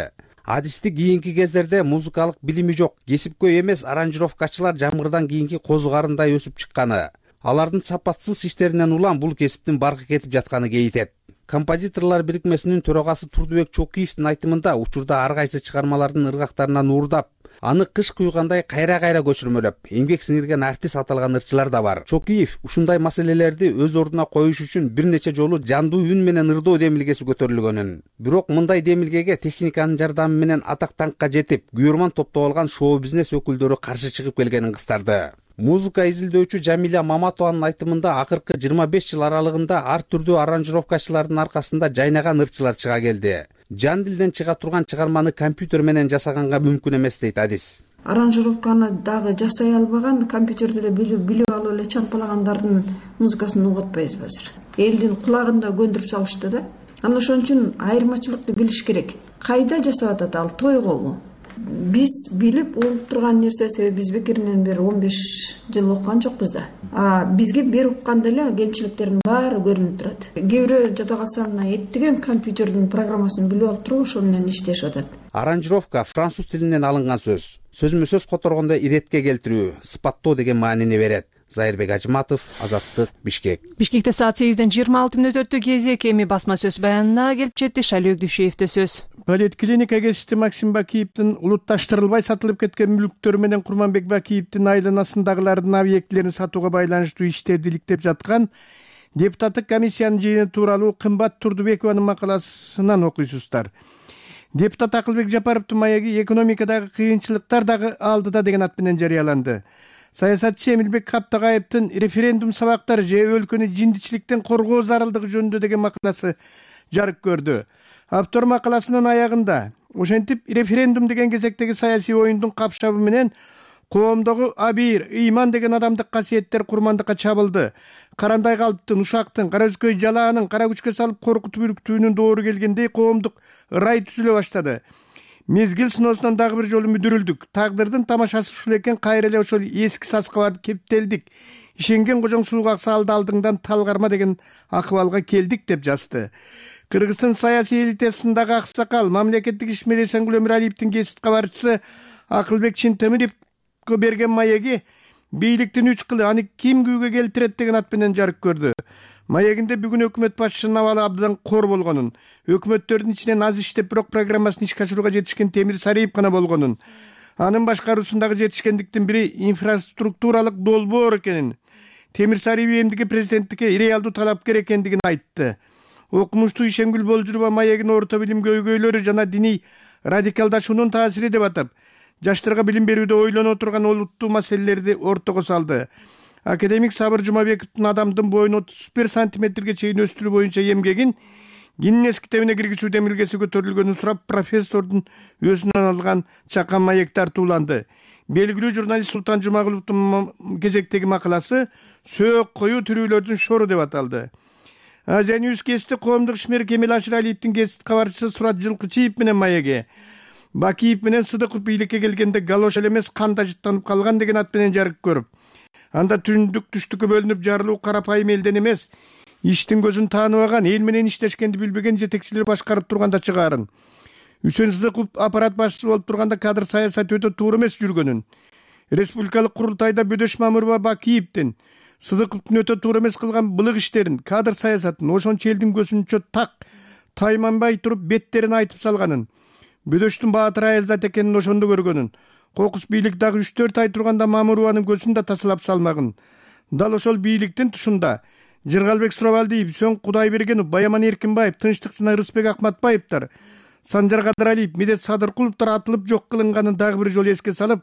адисти кийинки кездерде музыкалык билими жок, кесипкөй эмес аранжировкачылар жамгырдан кийинки козу карындай өсүп чыкканы, алардын сапатсыз иштеринен улам бул кесиптин баркы кетип жатканы кейитет. Композиторлор бирикмесинин төрагасы Турдубек Чокиевдин айтымында учурда ар кайсы чыгармалардын ыргактарынан уурдап, аны кыш куйгандай кайра көчүрмөлөп, эмгек сиңирген артист аталган ырчылар да бар. Чокиев ушундай маселелерди өз ордуна коюш үчүн бир нече жолу жандуу үн менен ырдоо демилгеси көтөрүлгөнүн, бирок мындай демилгеге техниканын жардамы менен атак таңкка жетип, күйөрман топтоп алган шоу-бизнес өкүлдөрү каршы чыгып келгенин кыстарды. Музыка изилдөөчү Жамиля Маматованын айтымында акыркы 25 жыл аралыгында ар түрдүү аранжировкачылардын аркасында жайнаган ырчылар чыга келди. Жан дилден чыга турган чыгарманы компьютер менен жасаганга мүмкүн эмес дейт адис. Аранжировканы дагы жасай албаган, компьютерди эле билип алып эле чампалагандардын музыкасын угатпайбыз азыр. Элдин кулагында көндүрүп салышты да. Анан ошон үчүн айырмачылыкты билиш керек. Кайда жасап атат ал, тойгобу? Биз билип угуп турган нерсе, себеби биз бекеринен бери 15 жыл окуган жокпуз да. Бизге бир укканда эле кемчиликтердин баары көрүнүп турат. Кээ бирөө жата калса мына эттеген компьютердин программасын билип алып туруп ошол менен иштешип атат. Аранжировка француз тилинен алынган сөз. Сөзмө сөз которгондо иретке келтирүү, сыпаттоо деген маанини берет. Зайырбек Ажыматов, Азаттык, Бишкек. Бишкекте саат 8-ден 26 мүнөт өттү. Кезек эми басма сөз баянына келип жетти. Шалек Дүйшеевде сөз. Поликлиника кесипчиси Максим Бакиевдин улутташтырылбай сатылып кеткен мүлктөрү менен Курманбек Бакиевдин айланасындагылардын объектилерин сатууга байланыштуу иштерди иликтеп жаткан депутаттык комиссиянын жыйыны тууралуу Кымбат Турдубекованын макаласынан окуйсуздар. Депутат Акылбек Жапаровдун маеги экономикадагы кыйынчылыктар дагы алдыда деген ат менен жарыяланды. Саясатчы Эмилбек Каптагаевдин референдум сабактары же өлкөнү жиндичиликтен коргоо зарылдыгы жөнүндө деген макаласы жарык көрдү. Автор макаласынын аягында ошентип референдум деген кезектеги саясий оюндун капшабы менен коомдогу абийир, ыйман деген адамдык касиеттер курмандыкка чабылды. Карандай калптын, ушактын, кара үзкөй жалаанын кара күчкө салып коркутуп үрктүүнүн доору келгендей коомдук ырай түзүлө баштады. Мезгил сыноосунан дагы бир жолу мүдүрүлдүк. Тагдырдын тамашасы ушул экен, кайра эле ошол эски саска барып кептелдик. Ишенген кожоң сууга салды алдыңдан талгарма деген акыбалга келдик деп жазды. Кыргыздын саясий элитасындагы аксакал, мамлекеттик ишмер Эсенгүл Өмүралиевдин кесип кабарчысы Акылбек Чинтемировго берген маеги бийликтин 3 кылы аны ким күүгө келтирет деген ат менен жарык көрдү. Маегинде бүгүн өкмөт башчысынын абалы абдан кор болгонун, өкмөттөрдүн ичинен аз иштеп бирок программасын ишке ашырууга жетишкен Темир Сариев гана болгонун, анын башкаруусундагы жетишкендиктин бири инфраструктуралык долбоор экенин, Темир Сариев эмдиги президенттикке реалдуу талапкер экендигин айтты. Окумуштуу Ишенгүл Болжурова маегин орто билим көйгөйлөрү жана диний радикалдашуунун таасири деп атап, жаштарга билим берүүдө ойлоно турган олуттуу маселелерди ортого салды. Академик Сабыр Жумабековдун адамдын боюн 31 сантиметрге чейин өстүрүү боюнча эмгегин Гиннес китебине киргизүү демилгеси көтөрүлгөнүн сурап, профессордун өзүнөн алган чакан маек тартууланды. Белгилүү журналист Султан Жумагуловдун кезектеги макаласы «Сөөк коюу түрүүлөрдүн шору» деп аталды. Азия Ньюс кести коомдук ишмер Кемел Ашыралиевдин кесип кабарчысы Сурат Жылкычиев менен маеги Бакиев менен Сыдыков бийликке келгенде галош эле эмес кан тажыттанып калган деген ат менен жарык көрүп, анда түндүк түштүккө бөлүнүп жарылуу карапайым элден эмес, иштин көзүн тааныбаган, эл менен иштешкенди билбеген жетекчилер башкарып турганда чыгаарын. Үсөн Сыдыков аппарат башчысы болуп турганда кадр саясаты өтө туура эмес жүргөнүн. Республикалык курултайда Бөдөш Мамырова Бакиевдин Сыдыковдун өтө туура эмес кылган былык иштерин, кадр саясатын ошончо элдин көзүнчө так тайманбай туруп беттерин айтып салганын, Бөдөштүн баатыр аялзат экенин ошондо көргөнүн, кокус бийлик дагы 3-4 ай турганда Мамырованын көзүн да тасалап салмагын. Дал ошол бийликтин тушунда Жыргалбек Сурабалдиев, Сөң Кудайбергенов, Баяман Эркинбаев, Тынчтык жана Рыспек Акматбаевдер, Санжар Кадыралиев, Медет Садыркуловдор атылып жок кылынганын дагы бир жолу эске салып,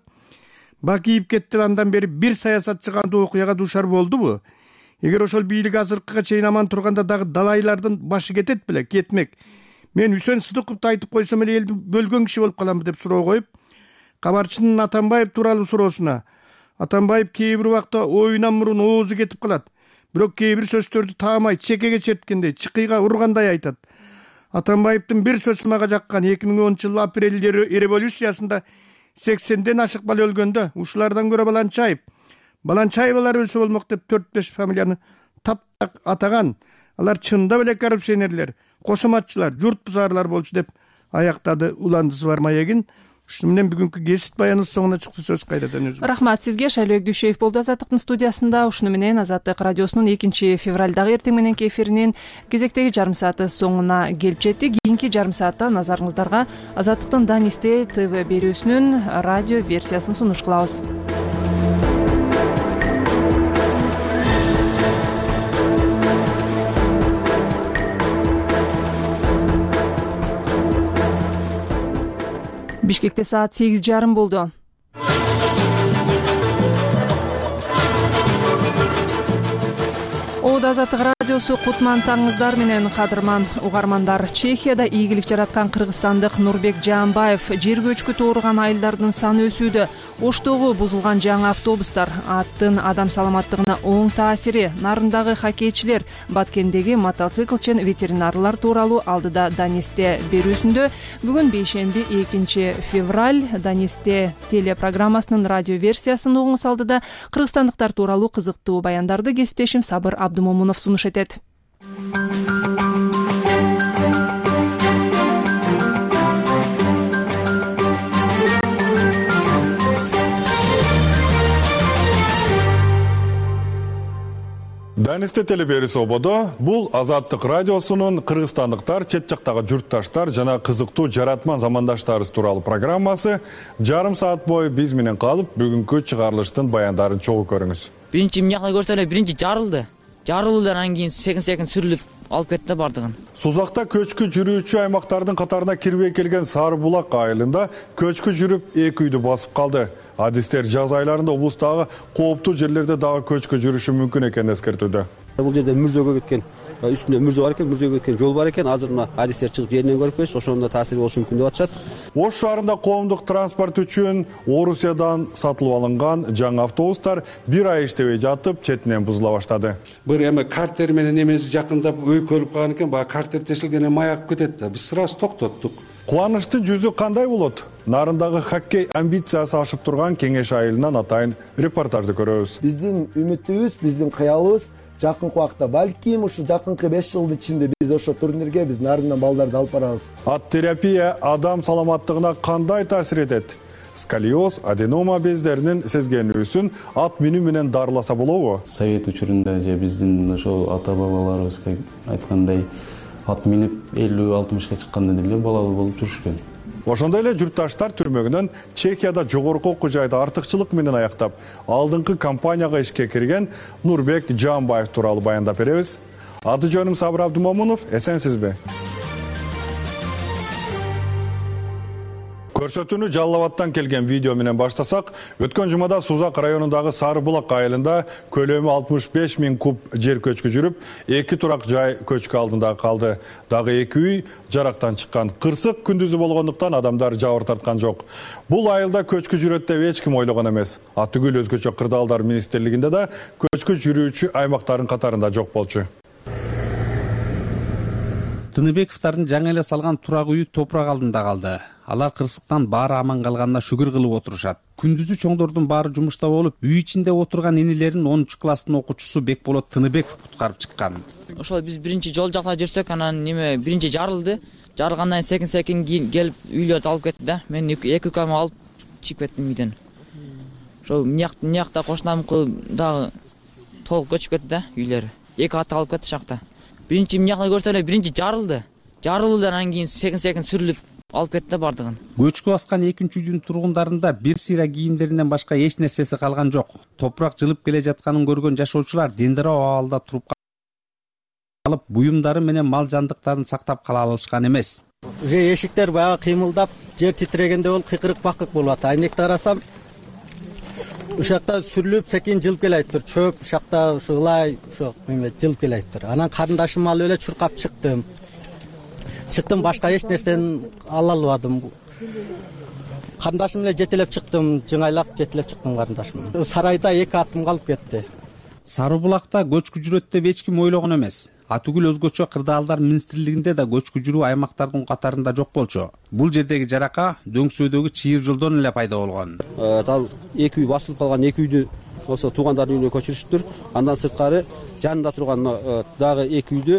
Бакиев кетти, андан бери бир саясатчы кантип окуяга дуушар болдубу? Эгер ошол бийлик азыркыга чейин аман турганда дагы далайлардын башы кетет беле? Кетмек. Мен Үсөн Сыдыковду айтып койсом эле элди бөлгөн киши болуп каламбы деп суроо коюп, кабарчынын Атамбаев тууралуу суроосуна Атамбаев кээ бир убакта оюнан мурун оозу кетип калат, бирок кээ бир сөздөрдү таамай чекеге черткендей, чыкыйга ургандай айтат. Атамбаевдин бир сөзү мага жаккан. 2010 жылы апрель революциясында 80ден ашык бала өлгөндө ушулардан көрө Баланчаевалар өлсө болмок деп 4-5 фамилияны таптак атаган. Алар чындап эле коррупционерлер, кошоматчылар, журт бузарлар болчу деп аяктады, уландысы бар маегин. Ушуну менен бүгүнкү кесип баяныбыз соңуна чыкты. Сөз кайрадан өзүңүз. Рахмат сизге. Шайлоо Дүйшеев болду Азаттыктын студиясында. Ушуну менен Азаттык радиосунун 2-февралдагы эртең мененки эфиринин кезектеги жарым сааты соңуна келип жетти. Кийинки жарым саатта назарыңыздарга Азаттыктын Данисте ТВ берүүсүнүн радио версиясын сунуш кылабыз. Бишкекте саат 8:30 болду. Азаттык радиосу кутман таңыңыздар менен кадырман угармандар. Чехияда ийгилик жараткан кыргызстандык Нурбек Жаамбаев жер көчкү ооруган айылдардын саны өсүүдө. Оштогу бузулган жаңы автобустар, аттын адам саламаттыгына оң таасири, Нарындагы хоккейчилер, Баткендеги мотоциклчен ветеринарлар тууралуу алдыда Данисте берүүсүндө. Бүгүн бейшемби 2-февраль Данисте телепрограммасынын радио версиясын угуңуз алдыда кыргызстандыктар тууралуу кызыктуу баяндарды кесиптешим Сабыр Абдумомунов сунуш этет. Данисте телеберүүсү ободо. Бул Азаттык радиосунун кыргызстандыктар, чет жактагы журтташтар жана кызыктуу жаратман замандаштарыбыз тууралуу программасы. Жарым саат бою биз менен калып, бүгүнкү чыгарылыштын баяндарын чогуу көрүңүз. Биринчи мынакай көрсө эле биринчи жарылды. Жарылуудан анан кийин секин сүрүлүп алып кетти бардыгын. Сузакта көчкү жүрүүчү аймактардын катарына кирбей келген Сары Булак айылында көчкү жүрүп эки үйдү басып калды. Адистер жаз айларында облустагы кооптуу жерлерде дагы көчкү жүрүшү мүмкүн экенин эскертүүдө. Бул жерде мүрзөгө кеткен, үстүндө мүрзө бар экен, мүрзөгө кеткен жол бар экен. Азыр мына адистер чыгып жеринен көрүп келишти, ошондо таасир болушу мүмкүн деп атышат. Ош шаарында коомдук транспорт үчүн Орусиядан сатылып алынган жаңы автобустар бир ай иштебей жатып, четинен бузула баштады. Бир эме картер менен эмеси жакындап өйкөлүп калган экен, баягы картер тешилгенде маягып кетет да. Биз сразу токтоттук. Кубанычтын жүзү кандай болот? Нарындагы хоккей амбициясы ашып турган Кеңеш айылынан атайын репортажды көрөбүз. Биздин үмүтүбүз, биздин кыялыбыз жакынкы убакта балким ушу жакынкы 5 жылдын ичинде биз ошо турнирге биз Нарындан балдарды алып барабыз. Ат терапия адам саламаттыгына кандай таасир этет? Сколиоз, аденома бездеринин сезгенүүсүн ат минүү менен дарыласа болобу? Совет учурунда же биздин ошол ата-бабаларыбыз айткандай ат минип 50-60га чыкканда деле балалуу болуп жүрүшкөн. Ошондой эле журтташтар түрмөгүнөн Чехияда жогорку окуу жайды артыкчылык менен аяктап, алдыңкы компанияга ишке кирген Нурбек Жаамбаев тууралуу баяндап беребиз. Аты жөнүм Сабыр Абдумомунов, эсенсизби? Көрсөтүүнү Жалал Абадтан келген видео менен баштасак, өткөн жумада Сузак районундагы Сары Булак айылында көлөмү 65 000 куб жер көчкү жүрүп, 2 турак жай көчкү алдында калды. Дагы 2 үй жарактан чыккан. Кырсык күндүзү болгондуктан адамдар жабыр тарткан жок. Бул айылда көчкү жүрөт деп эч ким ойлогон эмес. Атүгүл өзгөчө кырдаалдар министрлигинде да көчкү жүрүүчү аймактардын катарында жок болчу. Тыныбековдардын жаңы эле салган турак үйү топурак алдында калды. Алар кырсыктан баары аман калганына шүгүр кылып отурушат. Күндүзү чоңдордун баары жумушта болуп, үй ичинде отурган энелерин 10 класстын окуучусу Бекболот Тыныбеков куткарып чыккан. Ошол биз биринчи жол жакта жүрсөк, анан биринчи жарылды. Жарылгандан секин келип үйлөрдү алып кетти да. Мен эки укамды алып чыгып кеттим үйдөн. Ошол мыякта кошунамкы дагы толук көчүп кетти да үйлөрү. Эки кат алып кетти шакта. Биринчи мыякта көрсө эле биринчи жарылды. Жарылуудан анан кийин секин сүрүлүп алып кетти бардыгын. Көчкү баскан экинчи үйдүн тургундарында бир сыйра кийимдеринен башка эч нерсеси калган жок. Топурак жылып келе жатканын көргөн жашоочулар дендирөө абалда туруп калып, буюмдары менен мал жандыктарын сактап кала алышкан эмес. Уже эшиктер баягы кыймылдап, жер титирегенде болуп, кыйкырык-бакык болуп атат. Айнекти карасам, ушакта сүрүлүп секин жылып келатыптыр. Чөп ушакта ылай ошо жылып келатыптыр. Анан карындашым алып эле чуркап чыктым. Башка эч нерсени ала албадым. Карындашым эле жетелеп чыктым, жыңайлап жетелеп чыктым карындашым. Сарайда эки атым калып кетти. Сары Булакта көчкү жүрөт деп эч ким ойлогон эмес. Атүгүл өзгөчө кырдаалдар министрлигинде да көчкү жүрүү аймактардын катарында жок болчу. Бул жердеги жарака дөңсөөдөгү чыйыр жолдон эле пайда болгон. Ал эки үй басылып калган эки үйдү болсо туугандардын үйүнө көчүрүштүр. Андан сырткары жанында турган дагы эки үйдү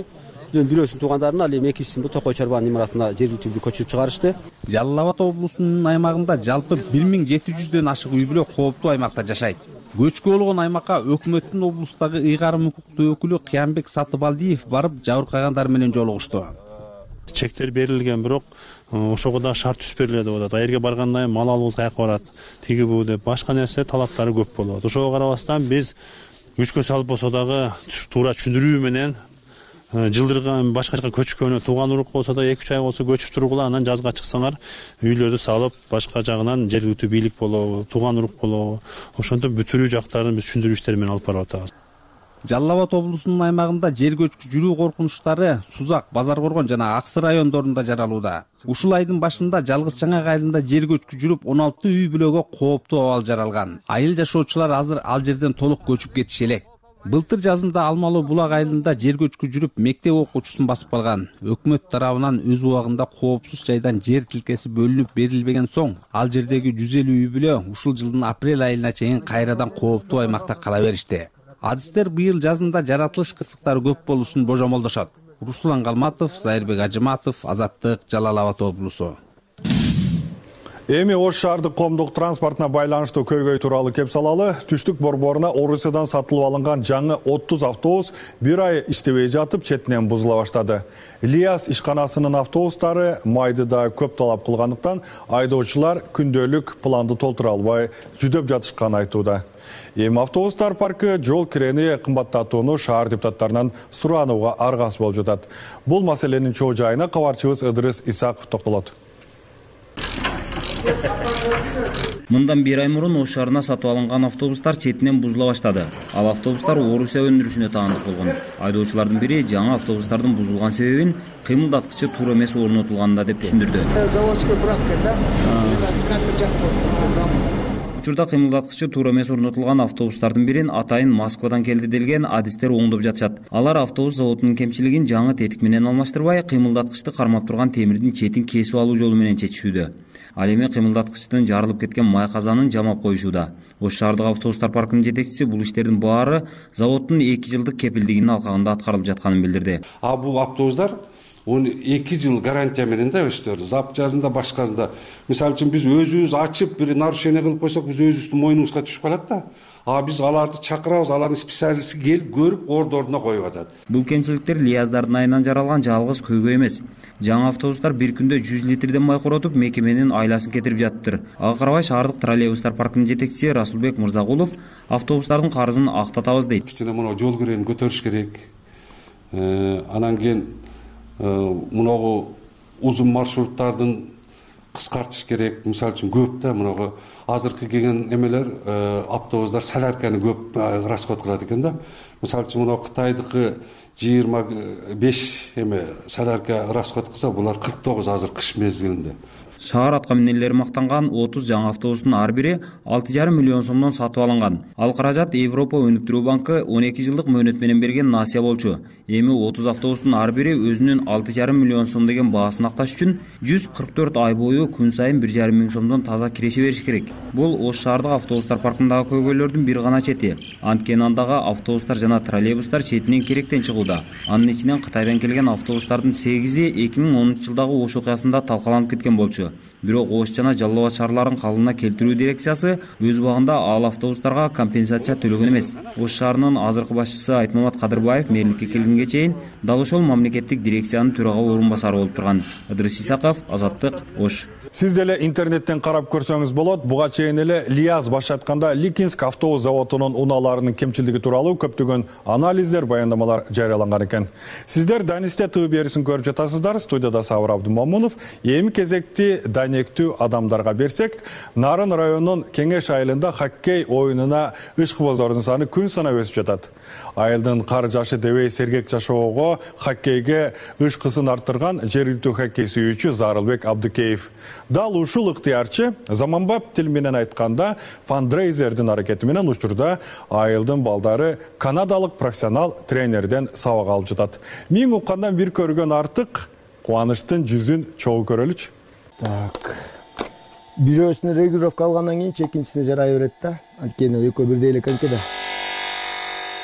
бирөөсүнүн туугандарына, ал эми экинчисин Токой Чарбанын имаратына жергиликтүү көчүрүп чыгарышты. Жалал Абад облусунун аймагында жалпы 1700дөн ашык үй бүлө кооптуу аймакта жашайт. Көчкү болгон аймакка өкмөттүн облустагы ыйгарым укуктуу өкүлү Кыянбек Сатыбалдиев барып жабыркагандар менен жолугушту. Чектер берилген, бирок ошого да шарт түзүп берилет деп атат. Айерге баргандан кийин мал алыбыз каяка барат, тиги бу деп башка нерсе талаптары көп болот. Ошого карабастан биз күчкө салып болсо дагы туура түшүндүрүү менен жылдырган башка жака көчкөнү, тууган урук болсо да 2-3 ай болсо көчүп тургула, анан жазга чыксаңар үйлөрдү салып башка жагынан жергиликтүү бийлик болобу, тууган урук болобу, ошентип бүтүрүү жактарын биз түшүндүрүү иштери менен алып барып атабыз. Жалал Абад облусунун аймагында жер көчкү жүрүү коркунучтары Сузак, Базар Коргон жана Аксы райондорунда жаралууда. Ушул айдын башында Жалгыз Чаңак айылында жер көчкү жүрүп 16 үй бүлөгө кооптуу абал жаралган. Айыл жашоочулар азыр ал жерден толук көчүп кетиши элек. Былтыр жазында Алмалуу Булак айылында жер көчкү жүрүп мектеп окуучусун басып калган. Өкмөт тарабынан өз убагында коопсуз жайдан жер тилкеси бөлүнүп берилбеген соң, ал жердеги 150 үй бүлө ушул жылдын апрель айына чейин кайрадан кооптуу аймакта кала беришти. Адистер быйыл жазында жаратылыш кырсыктары көп болушун божомолдошот. Руслан Калматов, Зайырбек Ажыматов, Азаттык, Жалал Абад облусу. Эми Ош шаардык коомдук транспортуна байланыштуу көйгөй тууралуу кеп салалы. Түштүк борборуна Орусиядан сатылып алынган жаңы 30 автобус бир ай иштебей жатып четинен бузула баштады. Лиаз ишканасынын автобустары майды да көп талап кылгандыктан айдоочулар күндөлүк планды толтура албай жүдөп жатышканын айтууда. Эми автобустар паркы жол кирени кымбаттатууну шаар депутаттарынан суранууга аргасы болуп жатат. Бул маселенин чоо жайына кабарчыбыз Ыдырыс Исаков токтолот. Мындан бир ай мурун Ош шаарына сатып алынган автобустар четинен бузула баштады. Ал автобустар Орусия өндүрүшүнө таандык болгон. Айдоочулардын бири жаңы автобустардын бузулган себебин кыймылдаткычы туура эмес орнотулганында деп түшүндүрдү. Заводской правка, да? Карта жак. Учурда кыймылдаткычы туура эмес орнотулган автобустардын бирин атайын Москвадан келди делген адистер оңдоп жатышат. Алар автобус заводунун кемчилигин жаңы тетик менен алмаштырбай, кыймылдаткычты кармап турган темирдин четин кесип алуу жолу менен чечишүүдө. Ал эми кыймылдаткычтын жарылып кеткен май казанын жамап коюшууда. Ош шаардык автобустар паркынын жетекчиси бул иштердин баары заводдун 2 жылдык кепилдигинин алкагында аткарылып жатканын билдирди. Бул автобустар 2 жыл гарантия менен да өстөр. Зап жазында башкасында. Мисалы үчүн биз өзүбүз ачып бир нарушение кылып койсок, биз өзүбүздүн мойнубузга түшүп калат да. Биз аларды чакырабыз, алардын специалисти келип көрүп ордуна коюп атат. Бул кемчиликтер Лияздардын айынан жаралган жалгыз көйгөй эмес. Жаңы автобустар бир күндө 100 литрден май коротуп, мекеменин айласын кетирип жатыптыр. Ага карабай шаардык троллейбустар паркынын жетекчиси Расулбек Мырзагулов автобустардын карызын актатабыз дейт. Кичине мына жол кирени көтөрүш керек. Анан кийин мынагу узун маршруттардын кыскартыш керек. Мисалы үчүн көп да мынагу азыркы келген эмелер автобустар солярканы көп расход кылат экен да. Мисалы үчүн мына Кытайдыкы 25 эме солярка расход кылса, булар 49 азыр кыш мезгилинде. Шаар аткаминерлери мактанган 30 жаңы автобустун ар бири 6,5 миллион сомдон сатып алынган. Ал каражат Европа өнүктүрүү банкы 12 жылдык мөөнөт менен берген насыя болчу. Эми 30 автобустун ар бири өзүнүн 6,5 миллион сом деген баасын акташ үчүн 144 ай бою күн сайын 1,5 миң сомдон таза киреше бериш керек. Бул Ош шаардык автобустар паркындагы көйгөйлөрдүн бир гана чети. Анткени андагы автобустар жана троллейбустар четинен керектен чыгууда. Анын ичинен Кытайдан келген автобустардын 8-и 2013 жылдагы Ош окуясында талкаланып кеткен болчу. Бирок Ош жана Жалал Абад шаарларын калыбына келтирүү дирекциясы өз убагында ал автобустарга компенсация төлөгөн эмес. Ош шаарынын азыркы башчысы Айтмамат Кадырбаев мэрликке келгенге чейин дал ошол мамлекеттик дирекциянын төрага орун басары болуп турган. Ыдырыс Исаков, Азаттык, Ош. Сиз деле интернеттен карап көрсөңүз болот. Буга чейин эле Лияз баштатканда Ликинск автобус заводунун унааларынын кемчилдиги тууралуу көптөгөн анализдер, баяндамалар жарыяланган экен. Сиздер Данисте ТВ берисин көрүп жатасыздар. Студияда Сабыр Абдумомунов. Эми кезекти дайнектүү адамдарга берсек, Нарын районунун Кеңеш айылында хоккей оюнуна ышкыбоздордун саны күн санап өсүп жатат. Айылдын кар жашы дебей сергек жашоого хоккейге ышкысын арттырган жергиликтүү хоккей сүйүүчү Зарылбек Абдыкеев. Дал ушул ыктыярчы заманбап тил менен айтканда фандрейзердин аракети менен учурда айылдын балдары канадалык профессионал тренерден сабак алып жатат. Миң уккандан бир көргөн артык, кубанычтын жүзүн чогуу көрөлүчү. Так. Бирөөсүнө регулировка алгандан кийин экинчисине жарай берет да. Анткени экөө бирдей эле экен да.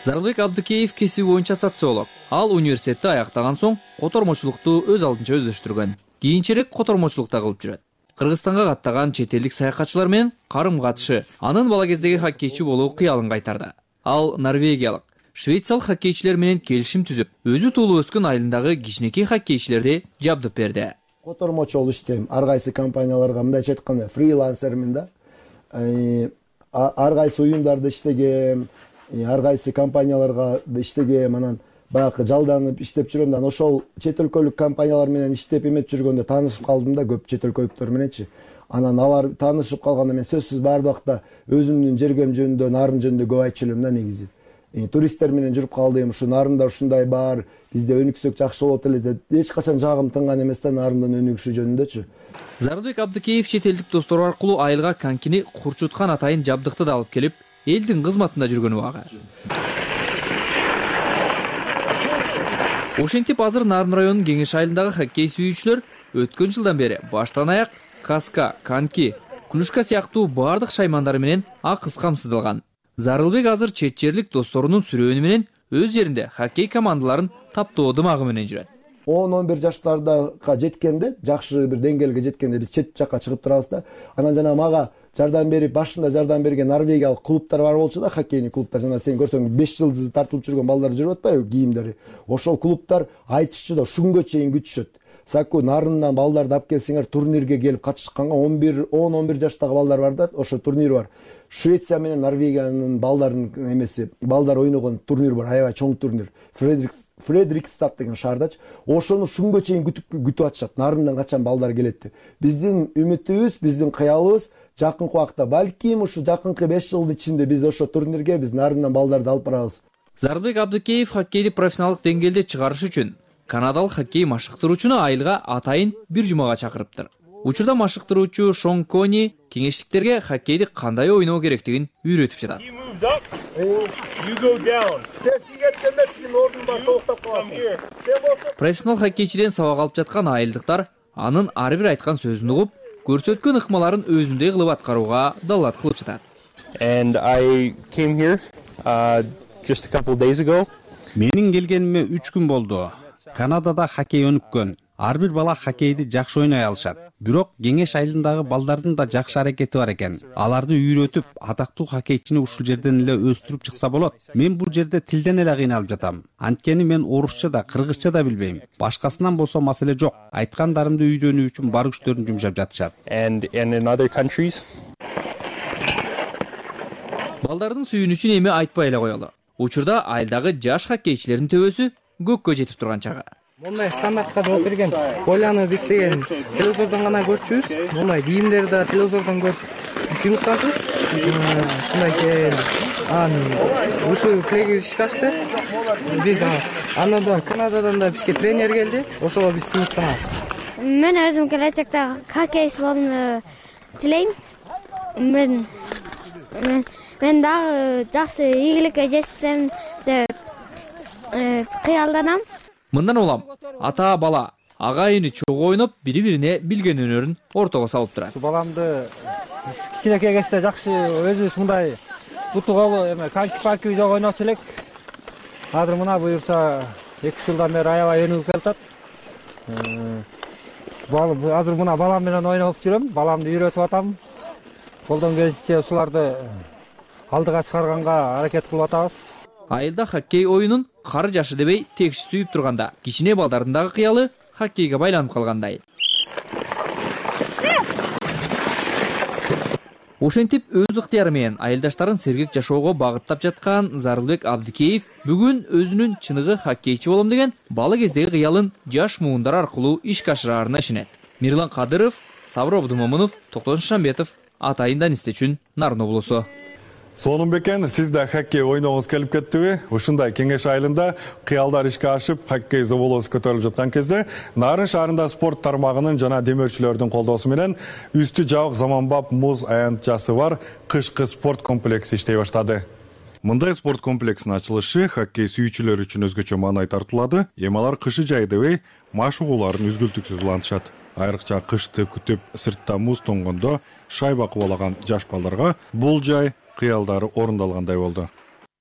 Зарылбек Абдыкеев кесиби боюнча социолог. Ал университетти аяктаган соң котормочулукту өз алдынча өздөштүргөн. Кийинчерээк котормочулукта кылып жүрөт. Кыргызстанга каттаган чет элдик саякатчылар менен карым-катышы анын бала кездеги хоккейчи болуу кыялын кайтарды. Ал норвегиялык, швейциялык хоккейчилер менен келишим түзүп, өзү туулуп өскөн айылындагы кичинекей хоккейчилерди жабдып берди. Котормочу болуп иштейм. Ар кайсы компанияларга мындайча айтканда фрилансермин да. Ар кайсы уюмдарда иштегем, ар кайсы компанияларга иштегем, анан баягы жалданып иштеп жүрөм да, ошол чет өлкөлүк компаниялар менен иштеп эметип жүргөндө таанышып калдым да, көп чет өлкөлүктөр мененчи. Анан алар таанышып калганда мен сөзсүз баардык убакта өзүмдүн жергем жөнүндө, нарын жөнүндө көп айтчу элем да негизи. Туристтер менен жүрүп калдым, ушу нарында ушундай бар, бизде өнүксөк жакшы болот эле деп эч качан жагым тынган эмес да нарындын өнүгүшү жөнүндөчү. Зарылбек Абдыкеев чет элдик достору аркылуу айылга конькини курчуткан атайын жабдыкты да алып келип, элдин кызматында жүргөн убагы. Ошентип азыр Нарын районунун Кеңеш айылындагы хоккей сүйүүчүлөр өткөн жылдан бери баштан аяк каска, коньки, клюшка сыяктуу бардык шаймандары менен акыс камсыздалган. Зарылбек азыр чет жерлик досторунун сүрөөнү менен өз жеринде хоккей командаларын таптоо дымагы менен жүрөт. 10-11 жаштардага жеткенде, жакшы бир деңгээлге жеткенде биз чет жакка чыгып турабыз да. Анан жана мага жардам берип, башында жардам берген норвегиялык клубтар бар болчу да, хоккейный клубтар. Жана сен көрсөң 5 жылдыз тартылып жүргөн балдар жүрүп атпайбы, кийимдери. Ошол клубтар айтышчу да шунгө чейин күтүшөт. Саку нарындан балдарды алып келсеңер, турнирге келип катышканга 10-11 жаштагы балдар бар да, ошо турнир бар. Швеция менен Норвегиянын балдарынын эмеси, балдар ойногон турнир бар, аябай чоң турнир. Фредерикстад деген шаардачы. Ошону шунгө чейин күтүп атышат. Нарындан качан балдар келет деп. Биздин үмүтүбүз, биздин кыялыбыз жакынкы убакта, балким ушу жакынкы 5 жылдын ичинде биз ошо турнирге биз нарындан балдарды алып барабыз. Зарылбек Абдыкеев хоккейди профессионалдык деңгээлде чыгарыш үчүн канадалык хоккей машыктыруучуну айылга атайын бир жумага чакырыптыр. Учурда машыктыруучу Шон Кони кеңештиктерге хоккейди кандай ойноо керектигин үйрөтүп жатат. Профессионал хоккейчиден сабак алып жаткан айылдыктар анын ар бир айткан сөзүн угуп, көрсөткөн ыкмаларын өзүндөй кылып аткарууга далат кылып жатат. Менин келгениме 3 күн болду. Канадада хоккей өнүккөн. Ар бир бала хоккейди жакшы ойной алышат. Бирок Кеңеш айылындагы балдардын да жакшы аракети бар экен. Аларды үйрөтүп, атактуу хоккейчини ушул жерден эле өстүрүп чыкса болот. Мен бул жерде тилден эле кыйналып жатам. Анткени мен орусча да, кыргызча да билбейм. Башкасынан болсо маселе жок. Айткандарымды үйрөнүү үчүн бар күчтөрүн жумшап жатышат. Балдардын сүйүнүчүн эми айтпай эле коелу. Учурда айылдагы жаш хоккейчилердин төбөсү көккө жетип турган чагы. Мондай стандартка жооп берген бойланып издеген телевизордон гана көрчүбүз. Мондай кийимдерди да телевизордон көрүп сыймыктансыз. Ушундай ушу тилеги ишке ашты. Биз андан Канададан да бизге тренер келди. Ошого биз сыймыктанабыз. Мен өзүм келечекте хоккейчи болууну тилейм. Мен дагы жакшы ийгиликке жетсем деп кыялданам. Мындан улам ата бала, ага-ини чогуу ойноп, бири-бирине билген өнөрүн ортого салып турат. Баламды кичинекей кезде жакшы өзүбүз мындай бутугалы коньки жок ойночу элек. Азыр мына буюрса 2 жылдан бери аябай өнүгүп келатат. Азыр мына балам менен ойноп жүрөм, баламды үйрөтүп атам. Колдон келишинче ушуларды алдыга чыгарганга аракет кылып атабыз. Айылда хоккей оюнун кары жашы дебей текши сүйүп турганда, кичине балдардын дагы кыялы хоккейге байланып калгандай. Ошентип өз ыктыяры менен айылдаштарын сергек жашоого багыттап жаткан Зарылбек Абдыкеев бүгүн өзүнүн чыныгы хоккейчи болом деген бала кездеги кыялын жаш муундар аркылуу ишке ашыраарына ишенет. Мирлан Кадыров, Сабыр Абдумомунов, Токтон Шамбетов, Атайындан Исте үчүн Нарын облусу. Сонун бекен, сиз да хоккей ойногуңуз келип кеттиби? Ушундай Кеңеш айылында кыялдар ишке ашып, хоккей зоболосу көтөрүлүп жаткан кезде Нарын шаарында спорт тармагынын жана демөөрчүлөрдүн колдоосу менен үстү жабык заманбап муз аянтчасы бар кышкы спорт комплекси иштей баштады. Мындай спорт комплексинин ачылышы хоккей сүйүүчүлөр үчүн өзгөчө маанай тартуулады. Эми алар кышы жай дебей машыгууларын үзгүлтүксүз улантышат. Айрыкча кышты күтүп сыртта муз тоңгондо шайба кубалаган жаш балдарга бул жай кыялдары орундалгандай болду.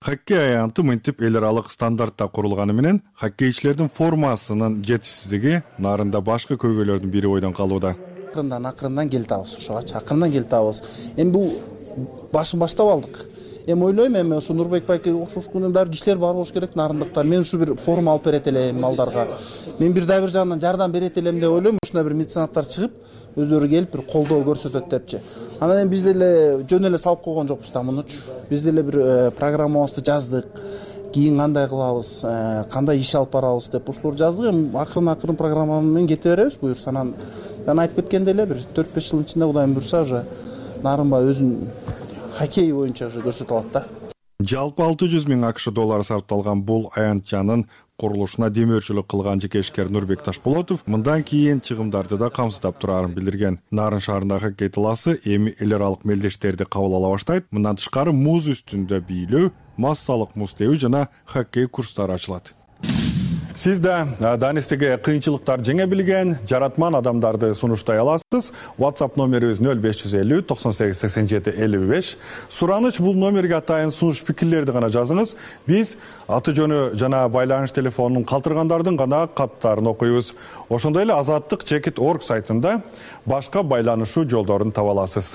Хоккей аянты мынтип эл аралык стандартта курулганы менен хоккейчилердин формасынын жетишсиздиги нарында башка көйгөйлөрдүн бири бойдон калууда. Акырындан келтабыз, ошогачы акырындан келтабыз. Эми бул баштап алдык. Эми ойлойм, эми ушу Нурбек байке окшошкунун дагы кишилер бар болуш керек, нарындыктар. Мен ушу бир форма алып берет элем малдарга. Мен бир жагынан жардам берет элем деп ойлойм. Ушундай бир меценаттар чыгып, өздөрү келип бир колдоо көрсөтөт депчи. Анан эми биз деле жөн эле салып койгон жокпуз да мунучу. Биз деле бир программабызды жаздык. Кийин кандай кылабыз, кандай иш алып барабыз деп ушуларды жаздык. Эми акырын программа менен кете беребиз буюрса. Анан жана айтып кеткендей эле бир 4-5 жылдын ичинде Кудайым буйрса уже Нарынба өзүн хоккей боюнча уже көрсөтүп алат да. Жалпы 600 000 АКШ доллары сарпталган бул аянтчанын курулушуна демөөрчүлүк кылган жекешкер Нурбек Ташболотов мындан кийин чыгымдарды да камсыздап турарын билдирген. Нарын шаарындагы хоккей талаасы эми эл аралык мелдештерди кабыл ала баштайт. Мындан тышкары муз үстүндө бийлөө, массалык муз тебүү жана хоккей курстары ачылат. Сиз да данистеги кыйынчылыктар жеңе билген жаратман адамдарды сунуштай аласыз. WhatsApp номерибиз 0550 98 87 55. Сураныч бул номерге атайын сунуш пикирлерди гана жазыңыз. Биз аты жөнү жана байланыш телефонунун калтыргандардын гана каттарын окуйбуз. Ошондой эле azatlyk.org сайтында башка байланышуу жолдорун таба аласыз.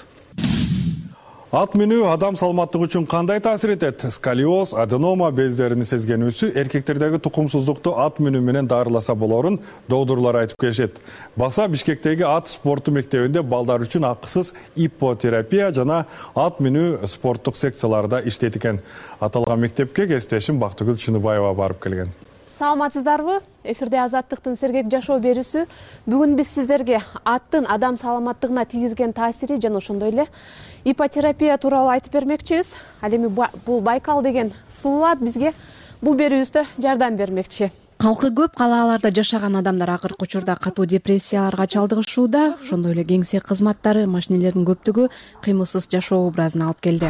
Ат минүү адам саламаттыгы үчүн кандай таасир этет? Сколиоз, аденома бездерини сезгенүүсү эркектердеги тукумсуздукту ат минүү менен дарыласа болорун доктурлар айтып келишет. Баса Бишкектеги ат спорту мектебинде балдар үчүн акысыз иппотерапия жана ат минүү спорттук секцияларда иштейт экен. Аталган мектепке кесиптешим Бактыгүл Чыныбаева барып келген. Саламатсыздарбы? Эфирде Азаттыктын сергек жашоо берүүсү. Бүгүн биз сиздерге аттын адам саламаттыгына тийгизген таасири жана ошондой эле иппотерапия тууралуу айтып бермекчибиз. Ал эми бул Байкал деген сулуу ат бизге бул берүүбүздө жардам бермекчи. Калкы көп калааларда жашаган адамдар акыркы учурда катуу депрессияларга чалдыгышууда. Ошондой эле кеңсе кызматтары, машинелердин көптүгү кыймылсыз жашоо образын алып келди.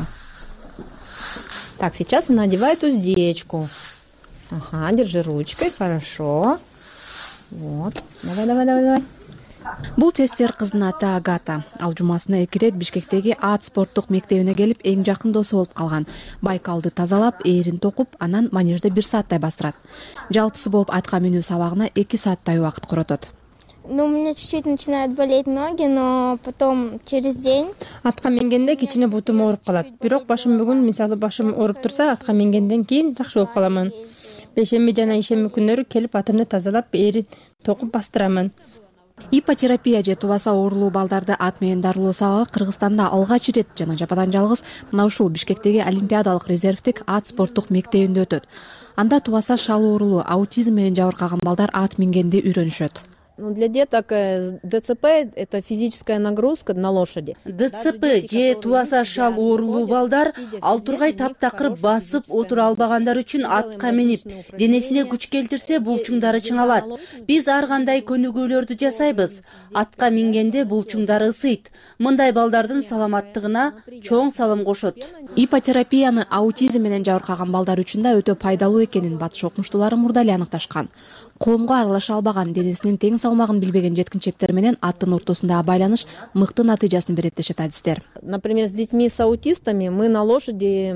Так, сейчас надевает уздечку. Ага, держи ручкой, хорошо. Вот, давай. Бул тестер кыздын аты Агата. Ал жумасына 2 рет Бишкектеги ат спорттук мектебине келип, эң жакын досу болуп калган. Байкалды тазалап, ээрин токуп, анан манежде 1 сааттай бастырат. Жалпысы болуп атка минүү сабагына 2 сааттай убакыт коротот. Ну, у меня чуть-чуть начинают болеть ноги, но потом через день. Атка мингенде кичине бутум ооруп калат. Бирок башым бүгүн, мисалы башым ооруп турса, атка мингенден кийин жакшы болуп каламын. Бешемби жана ишемби күнөрү келип атымды тазалап, ээрин токуп бастырамын. Иппотерапия же тубаса оорулуу балдарды ат менен дарылоо сабагы Кыргызстанда алгач ирет жана жападан жалгыз мына ушул Бишкектеги Олимпиадалык резервдик ат спорттук мектебинде өтөт. Анда тубаса шал оорулуу, аутизм менен жабыркаган балдар ат мингенди үйрөнүшөт. Для деток ДЦП – это физическая нагрузка на лошади. ДЦП же тубаса шал оорулуу балдар ал тургай таптакыр басып отура албагандар үчүн атка минип, денесине күч келтирсе булчуңдары чыңалат. Биз ар кандай көнүгүүлөрдү жасайбыз. Атка мингенде булчуңдары ысыйт. Мындай балдардын саламаттыгына чоң салым кошот. Иппотерапияны аутизм менен жабыркаган балдар үчүн да өтө пайдалуу экенин батыш окумуштуулары мурда эле аныкташкан. Коомго аралаша албаган, денесинин тең салмагын билбеген жеткинчектер менен аттын ортосундагы байланыш мыкты натыйжасын берет дешет адистер. Например, с детьми с аутистами мы на лошади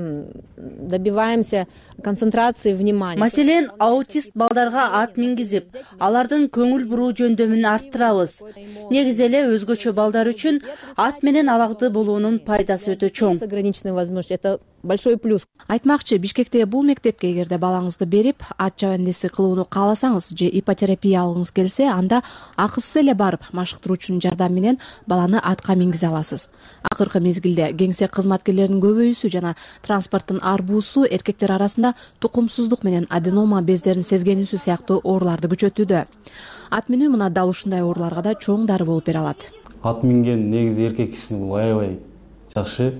добиваемся концентрации внимания. Маселен, аутист балдарга ат мингизип, алардын көңүл буруу жөндөмүн арттырабыз. Негизи эле өзгөчө балдар үчүн ат менен алагды болуунун пайдасы өтө чоң. С ограниченной возможностью это большой плюс. Айтмакчы, Бишкекте бул мектепке эгерде балаңызды берип, ат жабандеси кылууну кааласаңыз же иппотерапия алгыңыз келсе, анда акысыз эле барып, машыктыруучунун жардамы менен баланы атка мингизе аласыз. Акыркы мезгилде кеңсе кызматкерлеринин көбөйүүсү жана транспорттун арбуусу эркектер арасында тукумсуздук менен аденома бездерин сезгенүүсү сыяктуу ооруларды күчөтүүдө. Ат минүү мына дал ушундай ооруларга да чоң дары болуп бере алат. Ат минген негизи эркек кишини бул аябай жакшы.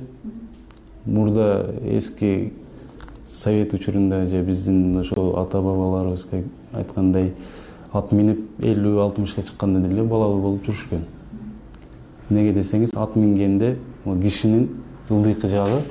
Мурда эски совет учурунда же биздин ошо ата бабаларыбызга айткандай ат минип 50-60 чыкканда деле балалуу болуп жүрүшкөн. Неге десеңиз, ат мингенде кишинин ылдыйкы жагы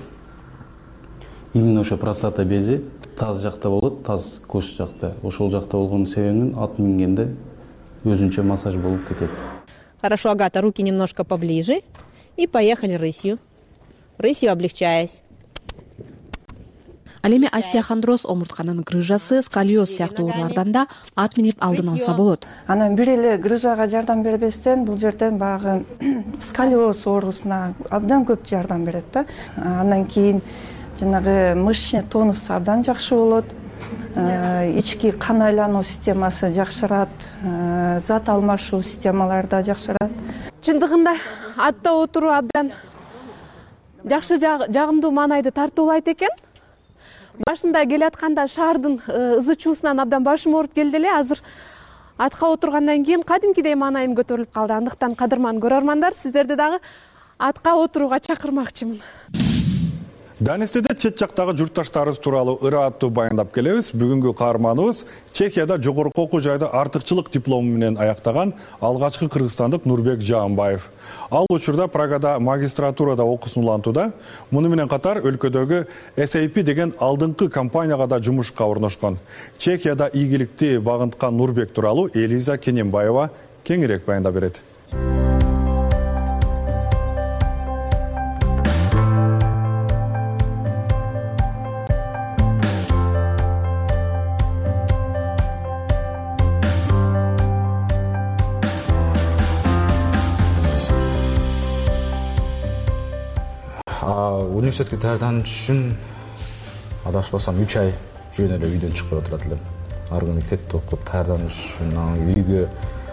именно ошо простата бези таз жакта болот, таз кош жакта. Ошол жакта болгон себебинен ат мингенде өзүнчө массаж болуп кетет. Хорошо, Агата, руки немножко поближе и поехали рысью. Рысью облегчаясь. Ал эми остеохондроз, омуртканын грыжасы, сколиоз сыяктуу оорулардан да ат минип алдын алса болот. Анан бир эле грыжага жардам бербестен бул жерден баягы сколиоз оорусуна абдан көп жардам берет да. Андан кийин жанагы мышечный тонус абдан жакшы болот. Ички кан айлануу системасы жакшырат, зат алмашуу системалары да жакшырат. Чындыгында атта отуруу абдан жакшы жагымдуу маанайды тартуулайт экен. Башында келатканда шаардын ызы чуусунан абдан башым ооруп келди эле. Азыр атка отургандан кийин кадимкидей маанайым көтөрүлүп калды. Андыктан кадырман көрөрмандар, сиздерди дагы атка отурууга чакырмакчымын. Данистеде чет жактагы журтташтарыбыз тууралуу ырааттуу баяндап келебиз. Бүгүнкү каарманыбыз Чехияда жогорку окуу жайды артыкчылык диплому менен аяктаган алгачкы кыргызстандык Нурбек Жаанбаев. Ал учурда Прагада магистратурада окуусун улантууда. Муну менен катар өлкөдөгү SAP деген алдыңкы компанияга да жумушка орношкон. Чехияда ийгиликти багынткан Нурбек тууралуу Элиза Кененбаева кеңирээк баяндап берет. Университетке даярдануу үчүн адашпасам 3 ай жөн эле үйдөн чыкпай отурат элем. Ар күнү мектепте окуп даярдануу үчүн үйгө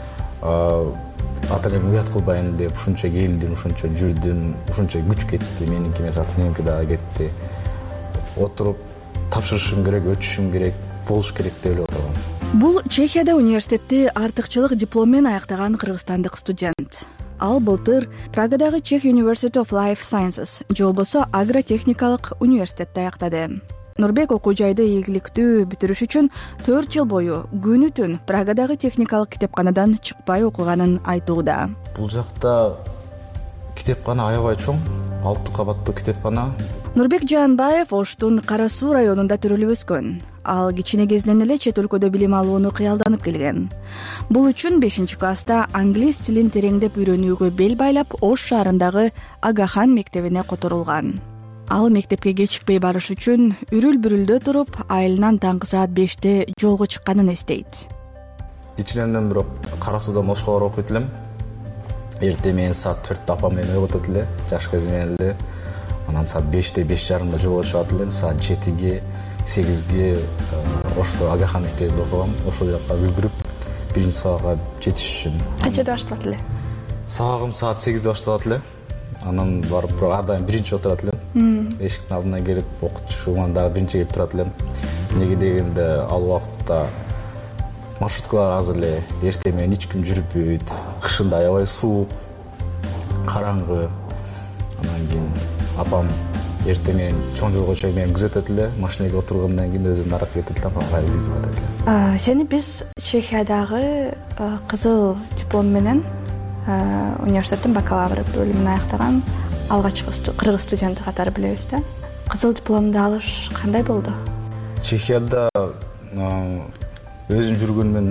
ата энем уят кылбайын деп ушунча келдим, ушунча жүрдүм, ушунча күч кетти, меники эмес ата энемки дагы кетти. Отуруп тапшырышым керек, өтүшүм керек, болуш керек деп эле отургам. Бул Чехияда университетти артыкчылык диплом менен аяктаган кыргызстандык студент. Ал былтыр Прагадагы Czech University of Life Sciences же болбосо агротехникалык университетти аяктады. Нурбек окуу жайды ийгиликтүү бүтүрүш үчүн 4 жыл бою күнү түн Прагадагы техникалык китепканадан чыкпай окуганын айтууда. Бул жакта китепкана аябай чоң, 6 кабаттуу китепкана. Нурбек Жаанбаев Оштун Кара Суу районунда төрөлүп өскөн. Ал кичине кезинен эле чет өлкөдө билим алууну кыялданып келген. Бул үчүн 5-класста англис тилин тереңдеп үйрөнүүгө бел байлап Ош шаарындагы Агахан мектебине которулган. Ал мектепке кечикпей барыш үчүн үрүл-бүрүлдө туруп, айылынан таңкы саат 5-те жолго чыкканын эстейт. Кичинемден бирок Кара Суудан Ошко барып окуйт элем. Эртең менен саат 4-те апам мени ойготот эле, жаш кезимен эле. Анан саат 5-те 5:30 жолго чыгат элем, саат 7-ге 8-ге Ошто Агахан мектебинде окугам. Ошол жакка үлгүрүп, 1-сабакка жетиш үчүн. Качада башталат эле? Сабагым саат 8-де башталат эле. Анан барып ар дайым биринчи отурат элем. Эшиктин алдына келип окутуучуман дагы биринчи келип турат элем. Эмнеге дегенде ал убакытта маршруткалар аз эле, эртең менен эч ким жүрбөйт. Кышында аябай суук, караңгы. Анан кийин апам эртең менен чоң жолго чейин мени күзөтөт эле, машинеге отургандан кийин өзү наракка кетет эле, кайра үйгө кайтат эле. Сени биз Чехиядагы кызыл диплом менен университеттин бакалавр бөлүмүн аяктаган алгачкы кыргыз студенти катары билебиз да. Кызыл дипломду алыш кандай болду? Чехияда өзүм жүргөнмөн,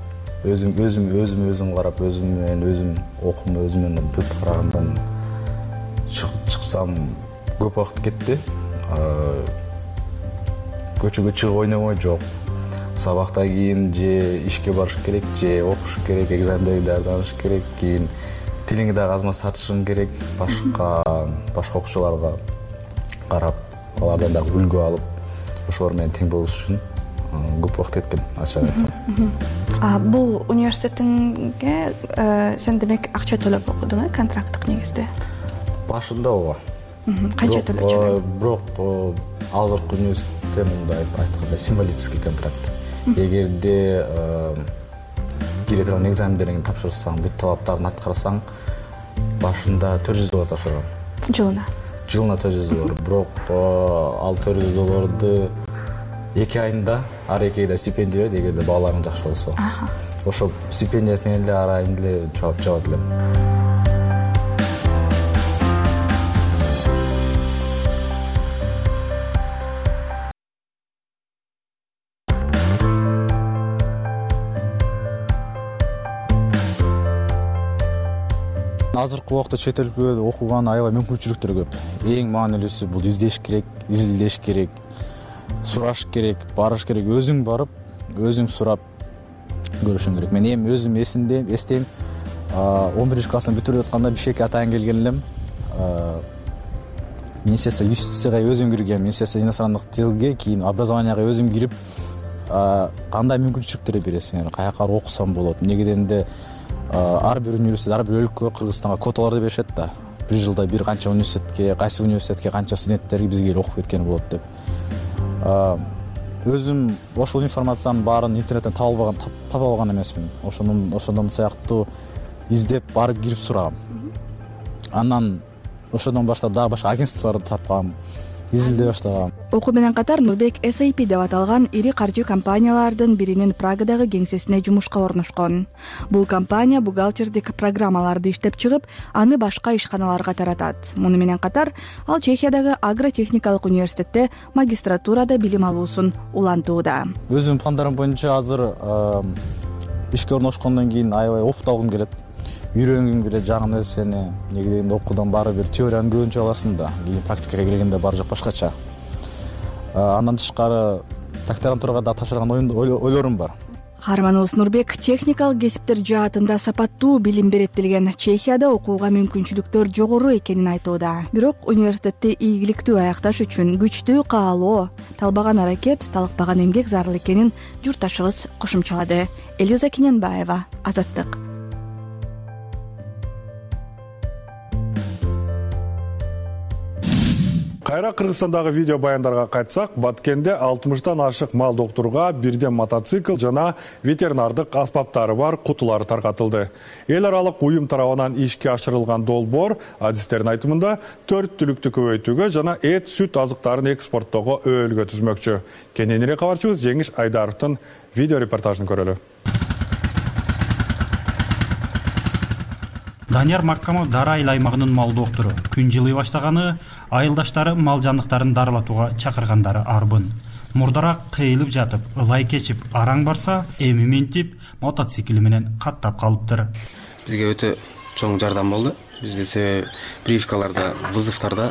өзүм карап, өзүм менен өзүм окум, өзүм менен бүт карагандан чыксам көп убакыт кетти. Көчөгө чыгып ойномой жок. Сабактан кийин же ишке барыш керек, же окуш керек, экзамендерге даярданыш керек, кийин тилиңи дагы аз-маз тартышың керек, башка окуучуларга карап, алардан дагы үлгү алып, ошолор менен тең болуш үчүн көп убакыт кеткен, ачык айтсам. Бул университетинге сен демек акча төлөп окудуң, контракттык негизде? Башында ооба. Канча төлөчүң? Бирок азыркы университетте мындай айтканда символический контракт. Эгерде кире турган экзамендериңди тапшырсаң, бүт талаптарын аткарсаң, башында $400 тапшыргам. Жылына? Жылына $400. Бирок ал $400 2 айында, ар 2 айда стипендия берет, эгерде бааларың жакшы болсо. Ошол стипендия менен эле ар айында эле жабат элем. Азыркы убакта чет өлкөдө окуган аябай мүмкүнчүлүктөр көп. Эң маанилүүсү бул издеш керек, изилдеш керек. сураш керек, барыш керек, өзүң барып өзүң сурап көрүшүң керек. Мен эми өзүм эстейм 11 класстан бүтүрүп атканда Бишкекке атайын келген элем. Министерство юстицияга өзүм киргем, Министерство иностранных делге, кийин образованияга өзүм кирип, кандай мүмкүнчүлүктөр бересиңер, каяка окусам болот. Эмнеге дегенде ар бир университет, ар бир өлкө Кыргызстанга квоталарды беришет да. Bir жылда бир канча университетке, кайсы университетке канча студенттерге бизге келип окуп кеткен болот деп. Өзүм ошол информациянын баарын интернеттен таап алган эмесмин. Ошондон сыяктуу издеп барып кирип сурагам. Анан ошондон баштап дагы башка агентстволорду тапкам, изилдей баштагам. Окуу менен катар Нурбек SAP деп аталган ири каржы компаниялардын биринин Прагадагы кеңсесине жумушка орношкон. Бул компания бухгалтердик программаларды иштеп чыгып, аны башка ишканаларга таратат. Муну менен катар ал Чехиядагы агротехникалык университетте магистратурада билим алуусун улантууда. Өзүмдүн пландарым боюнча азыр ишке орношкондон кийин аябай опыт алгым келет. Үйрөнгүм келет жаңы нерсени. Эмнеге дегенде окуудан баары бир теориянын көбүнчө аласың да, кийин практикага келгенде баары жок башкача. Андан тышкары докторантурага да тапшырган ойлорум бар. Каарманыбыз Нурбек техникалык кесиптер жаатында сапаттуу билим берет делген Чехияда окууга мүмкүнчүлүктөр жогору экенин айтууда. Бирок университетти ийгиликтүү аякташ үчүн күчтүү каалоо, талбаган аракет, талыкпаган эмгек зарыл экенин журтташыбыз кошумчалады. Элиза Кененбаева, Азаттык. Кайра Кыргызстандагы видео баяндарга кайтсак, Баткенде 60тан ашык мал доктурга бирден мотоцикл жана ветеринардык аспаптары бар кутулар таркатылды. Эл аралык уюм тарабынан ишке ашырылган долбоор адистердин айтымында 4 түлүктү көбөйтүүгө жана эт, сүт азыктарын экспорттоого өөлгө түзмөкчү. Кененирээк кабарчыбыз Жеңиш Айдаровдун видео репортажын көрөлү. Данияр Маккамов Дара айыл аймагынын мал доктору. Күн жылый баштаганы айылдаштары мал жандыктарын дарылатууга чакыргандары арбын. Мурдараак кыйылып жатып, ылай кечип, араң барса, эми ментип, мотоцикли менен каттап калыптыр. Бизге өтө чоң жардам болду. Биз десе прививкаларда, вызовтарда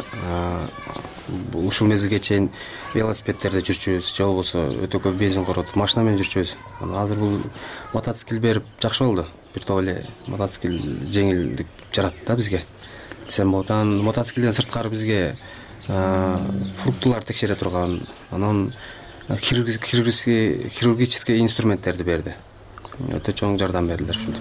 ушул мезгилге чейин велосипедтерде жүрчүбүз, же болбосо өтө көп бензин коротуп, машина менен жүрчүбүз. Азыр бул мотоцикл берип жакшы болду. Бир топ эле мотоцикл жеңилдик жаратты да бизге. Мотоциклден сырткары бизге фруктулар текшере турган, анан хирургический инструменттерди берди. Өтө чоң жардам бердилер ушинтип.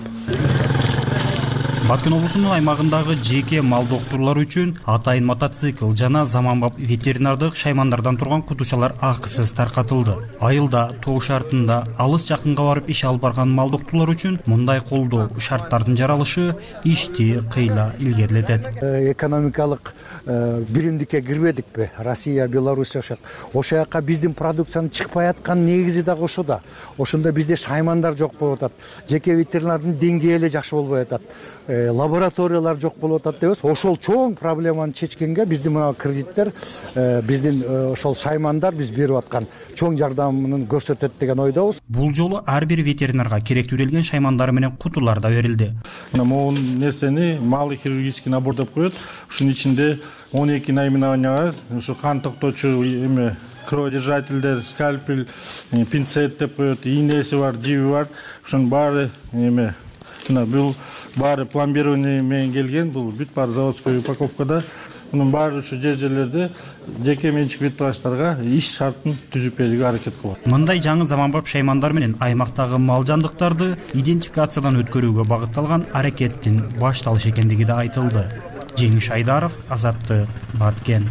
Баткен облусунун аймагындагы жеке мал доктурлар үчүн атайын мотоцикл жана заманбап ветеринардык шаймандардан турган кутучалар акысыз таркатылды. Айылда, тоо шартында алыс жакынга барып иш алып барган мал доктурлар үчүн мындай колдоо шарттардын жаралышы ишти кыйла илгерилетет. Экономикалык биримдикке кирбедикпи? Россия, Беларусь ошол жака биздин продукциянын чыкпай аткан негизи дагы ошодо. Ошондо бизде шаймандар жок болуп атат. Жеке ветеринардын деңгээи эле жакшы болбой атат. Лабораториялар жок болуп атат дебиз. Ошол чоң проблеманы чечкенге биздин мына кредиттер, биздин ошол шаймандар биз берип аткан чоң жардамын көрсөтөт деген ойдобуз. Бул жолу ар бир ветеринарга керектүүлелген шаймандары менен кутулар да берилди. Мына могул нерсени малый хирургический набор деп коет. Ушунун ичинде 12 наименованияга ушу кан токтоочу эме кроводержательдер, скальпель, пинцет деп коет,ийнеси бар, жиби бар. Ушунун баары эме бул баары пломбирование менен келген, бул бүт баары заводской упаковкада. Мунун баары ушу жерлерде жеке менчик ветврачтарга иш шартын түзүп берүүгө аракет кылат. Мындай жаңы заманбап шаймандар менен аймактагы мал жандыктарды идентификациядан өткөрүүгө багытталган аракеттин башталыш экендиги да айтылды. Жеңиш Айдаров, Азаттык, Баткен.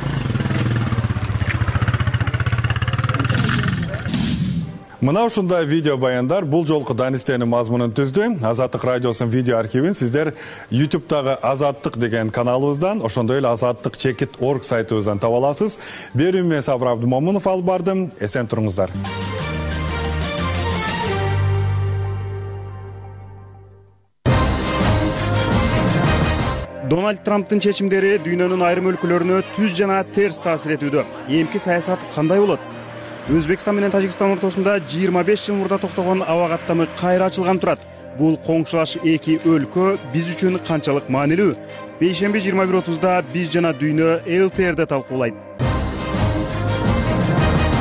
Мына ушундай видео баяндар бул жолку данистенин мазмунун түздү. Азаттык радиосунун видео архивин сиздер YouTube'дагы Азаттык деген каналыбыздан, ошондой эле azattik.org сайтыбыздан таба аласыз. Берүүнү мен Сабыр Абдумомунов алып бардым. Эсен туруңуздар. Дональд Трамптын чечимдери дүйнөнүн айрым өлкөлөрүнө түз жана терс таасир этүүдө. Эмки саясат кандай болот? Өзбекстан менен Тажикстан ортосунда 25 жыл мурда токтогон аба каттамы кайра ачылган турат. Бул коңшулаш эки өлкө биз үчүн канчалык маанилүү? Бейшемби 21:30 биз жана дүйнө ЛТР'де талкуулайт.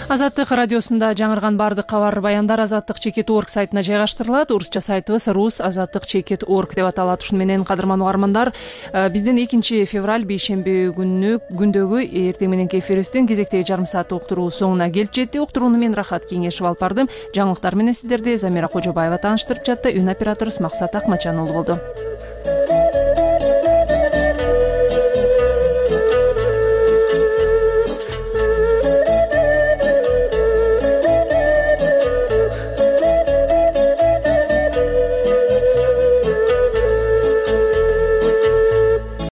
Азаттык радиосунда жаңырган баардык кабар баяндар Азаттык чекит орг сайтына жайгаштырылат. Орусча сайтыбыз rus azattik cheket org деп аталат. Ушуну менен кадырман угармандар, биздин 2 февраль бейшемби күндөгү эртең мененки эфирибиздин кезектеги жарым саат уктуруу соңуна келип жетти. Уктурууну мен Рахат Кеңешев алып бардым. Жаңылыктар менен сиздерди Замира Кожобаева тааныштырып жатты. Үн операторубуз Максат Акмачан болду.